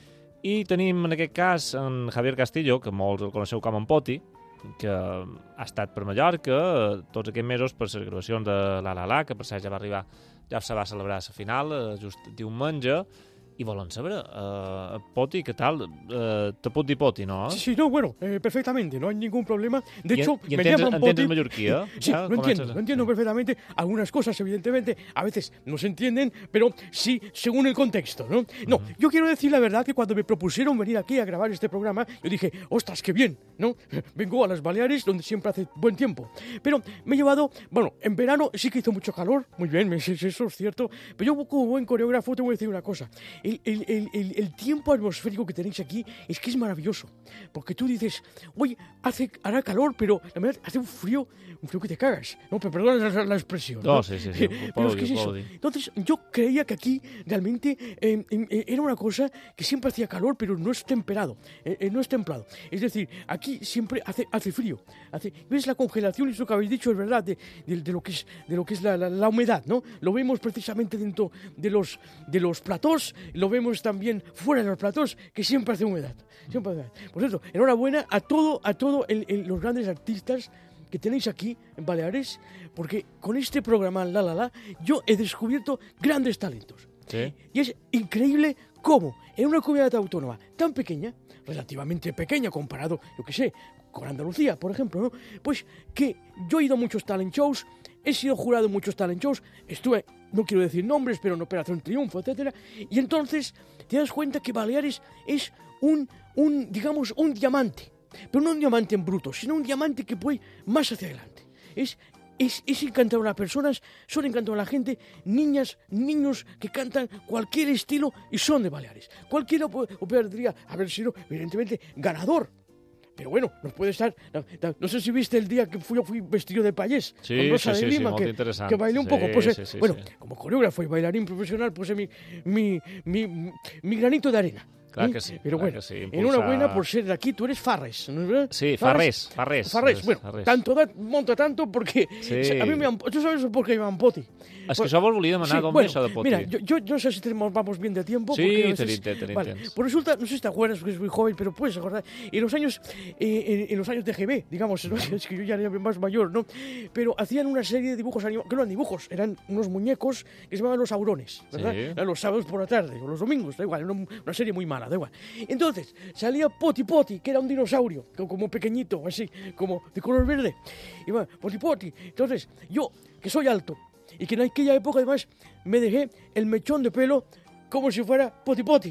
I tenim en aquest cas en Javier Castillo, que molts el coneixeu com en Poti, que ha estat per Mallorca tots aquests mesos per les gravacions de La La La, que per cert ja va arribar, ja se va celebrar la final, just diumenge, i volen saber, uh, Poti, ¿qué tal? Uh, te puedo decir Poti, ¿no? Sí, sí, no, bueno, eh, perfectamente, no hay ningún problema. De ¿Y, hecho, y me entiendes, llaman entiendes Poti. mallorquía? Sí, lo entiendo, lo entiendo perfectamente. Algunas cosas, evidentemente, a veces no se entienden, pero sí según el contexto, ¿no? No, uh-huh. Yo quiero decir la verdad que cuando me propusieron venir aquí a grabar este programa, yo dije, ostras, qué bien, ¿no? Vengo a las Baleares, donde siempre hace buen tiempo. Pero me he llevado, bueno, en verano sí que hizo mucho calor, muy bien, eso es cierto, pero yo como buen coreógrafo te voy a decir una cosa. El, el, el, el El, el tiempo atmosférico que tenéis aquí es que es maravilloso, porque tú dices, oye, hace, hará calor, pero la verdad hace un frío, un frío que te cagas, ¿no? Pero perdón la, la expresión. No, ¿no? sí, sí, sí. Pero es que es eso. Entonces, yo creía que aquí realmente eh, eh, era una cosa que siempre hacía calor, pero no es temperado, eh, eh, no es templado. Es decir, aquí siempre hace, hace frío. Hace, ¿ves la congelación? Eso que habéis dicho es verdad, de, de, de lo que es, de lo que es la, la, la humedad, ¿no? Lo vemos precisamente dentro de los, de los platós, lo vemos también fuera de los platós, que siempre hace humedad. Siempre hace humedad. Por cierto, enhorabuena a todo, a todos los grandes artistas que tenéis aquí en Baleares, porque con este programa La La La yo he descubierto grandes talentos. ¿Sí? Y es increíble cómo en una comunidad autónoma tan pequeña, relativamente pequeña comparado, yo qué sé, con Andalucía, por ejemplo, ¿no? Pues que yo he ido a muchos talent shows, he sido jurado en muchos talent shows, estuve, no quiero decir nombres, pero en Operación Triunfo, etcétera, y entonces te das cuenta que Baleares es un, un digamos, un diamante, pero no un diamante en bruto, sino un diamante que puede más hacia adelante. Es, es, es encantador a las personas, son encantador a la gente, niñas, niños que cantan cualquier estilo y son de Baleares. Cualquiera puede, podría haber sido, evidentemente, ganador. Pero bueno, no puede estar... No, no sé si viste el día que fui, yo fui vestido de payés, sí, con Rosa sí, de sí, Lima, sí, que, interesante. que bailé un sí, poco. Pues, sí, sí, bueno, sí. como coreógrafo y bailarín profesional, puse mi, mi, mi, mi granito de arena. Claro ¿sí? que sí. Pero claro bueno, que sí, impulsa... enhorabuena por ser de aquí. Tú eres Farres, ¿no es verdad? Sí, Farres. Farres. Farres, bueno, Farres. tanto da, monta tanto porque... Sí. A mí me han... ¿Tú sabes por qué me han Poti? És que això vos volia demanar, sí, d'on bueno, ve això de Poti? Mira, yo, yo, yo no sé si tenemos, vamos bien de tiempo. Sí, porque tenim temps, tenim vale. temps. Pues resulta, no sé si te acuerdas, porque es muy joven, pero puedes acordar, en los años, eh, en, en los años de G B, digamos, ¿no? Es que yo ya era más mayor, ¿no? Pero hacían una serie de dibujos animados, que no eran dibujos, eran unos muñecos que se llamaban Los Aurones, ¿verdad? Sí. Eran los sábados por la tarde, o los domingos, da igual, era una, una serie muy mala, da igual. Entonces, salía Poti Poti, que era un dinosaurio, como pequeñito, así, como de color verde. Y bueno, Poti Poti. Entonces, yo, que soy alto, y que en aquella época además me dejé el mechón de pelo como si fuera Poti Poti.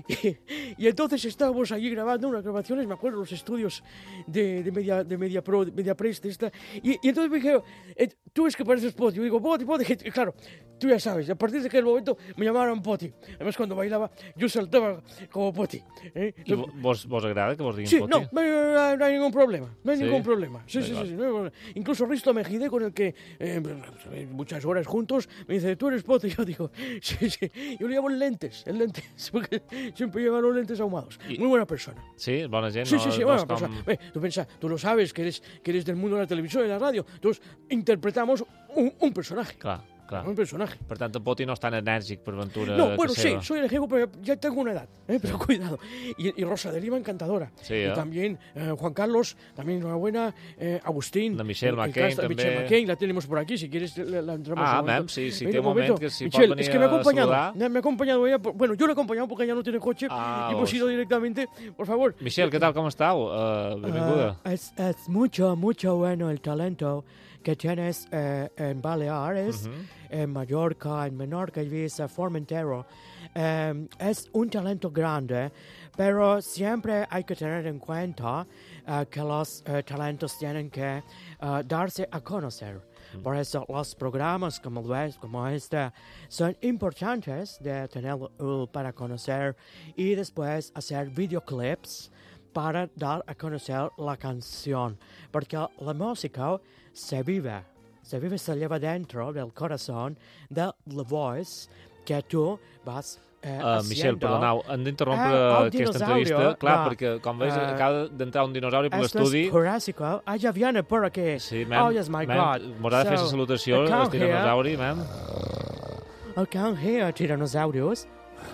Y entonces estábamos allí grabando unas grabaciones, me acuerdo, los estudios de, de Media de Media Pro, de Media Press, de esta. Y, y entonces me dijeron, eh, tú es que pareces Poti. Yo digo, Poti, Poti. Y claro, tú ya sabes, a partir de aquel momento me llamaron Poti. Además, cuando bailaba, yo saltaba como Poti. ¿eh? I vos, vos agrada que vos diguin sí, Poti? No, no, no hay ningún problema. No hay ¿Sí? ningún problema. Sí, Vale, sí, vale. sí, sí, no, incluso Risto Mejide, con el que eh, muchas horas juntos, me dice, tú eres Poti. Yo digo, sí, sí. Yo le llamo en lentes, en lentes, porque siempre llevan los lentes ahumados. I... Muy buena persona. Sí, bona gent. Sí, no, sí, sí, no buena és com... persona. Bé, tú piensas, tú lo sabes, que eres, que eres del mundo de la televisión y de la radio. Entonces, interpretamos un, un personaje. Clar, clar. Un personaje. Per tant, en Poti no és tan enèrgic per ventura No, bueno, que sí, seva. soy enérgico, pero ya tengo una edad, ¿eh? Pero cuidado. Y, y Rosa de Lima, encantadora. Sí, y ¿eh? también eh, Juan Carlos, también enhorabuena, eh, Agustín. La Michelle el- el McCain, cast- també. Michelle McCain, la tenemos por aquí, si quieres la, la entramos Ah, un momento. mem, sí, sí, Venga, té un moment que si pot Michelle, venir es que me ha a acompañado, saludar. me ha acompañado ella, por- bueno, yo le he acompañado porque ella no tiene coche Ah, y hemos vos. ido directamente, por favor. Michelle, què tal, com estàu? Uh, benvinguda. Ah, es, es mucho, mucho bueno el talento que tienes eh, en Baleares, Ujú. en Mallorca, en Menorca, Ibiza, Formentera. Eh, es un talento grande, pero siempre hay que tener en cuenta eh, que los eh, talentos tienen que eh, darse a conocer. Por eso los programas como, como este son importantes de tener uh, para conocer y después hacer videoclips para dar a conocer la canción. Porque la música se vive, se vive, se lleva dentro del corazón de la voz que tu vas eh, uh, Michel, perdoneu, hem d'interrompre eh, aquesta entrevista, clar, va, perquè com veus eh, acaba d'entrar un dinosauri per esto l'estudi. Es Jurásico, ah, ya viene por aquí. Sí, mem, oh, yes, my mem, God. Mos ha de fer la salutació, el dinosauri, mem. I can't hear Tyrannosaurus.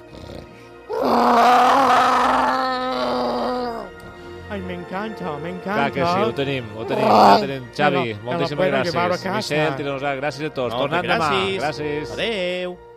Ai, m'encanta, m'encanta. Clar que sí, ho tenim, ho tenim, ho tenim. Xavi, no, moltíssimes no gràcies. Michel, Tiranosauri, gràcies a tots. Tornat Tornem demà. Gràcies. Gràcies. Adéu.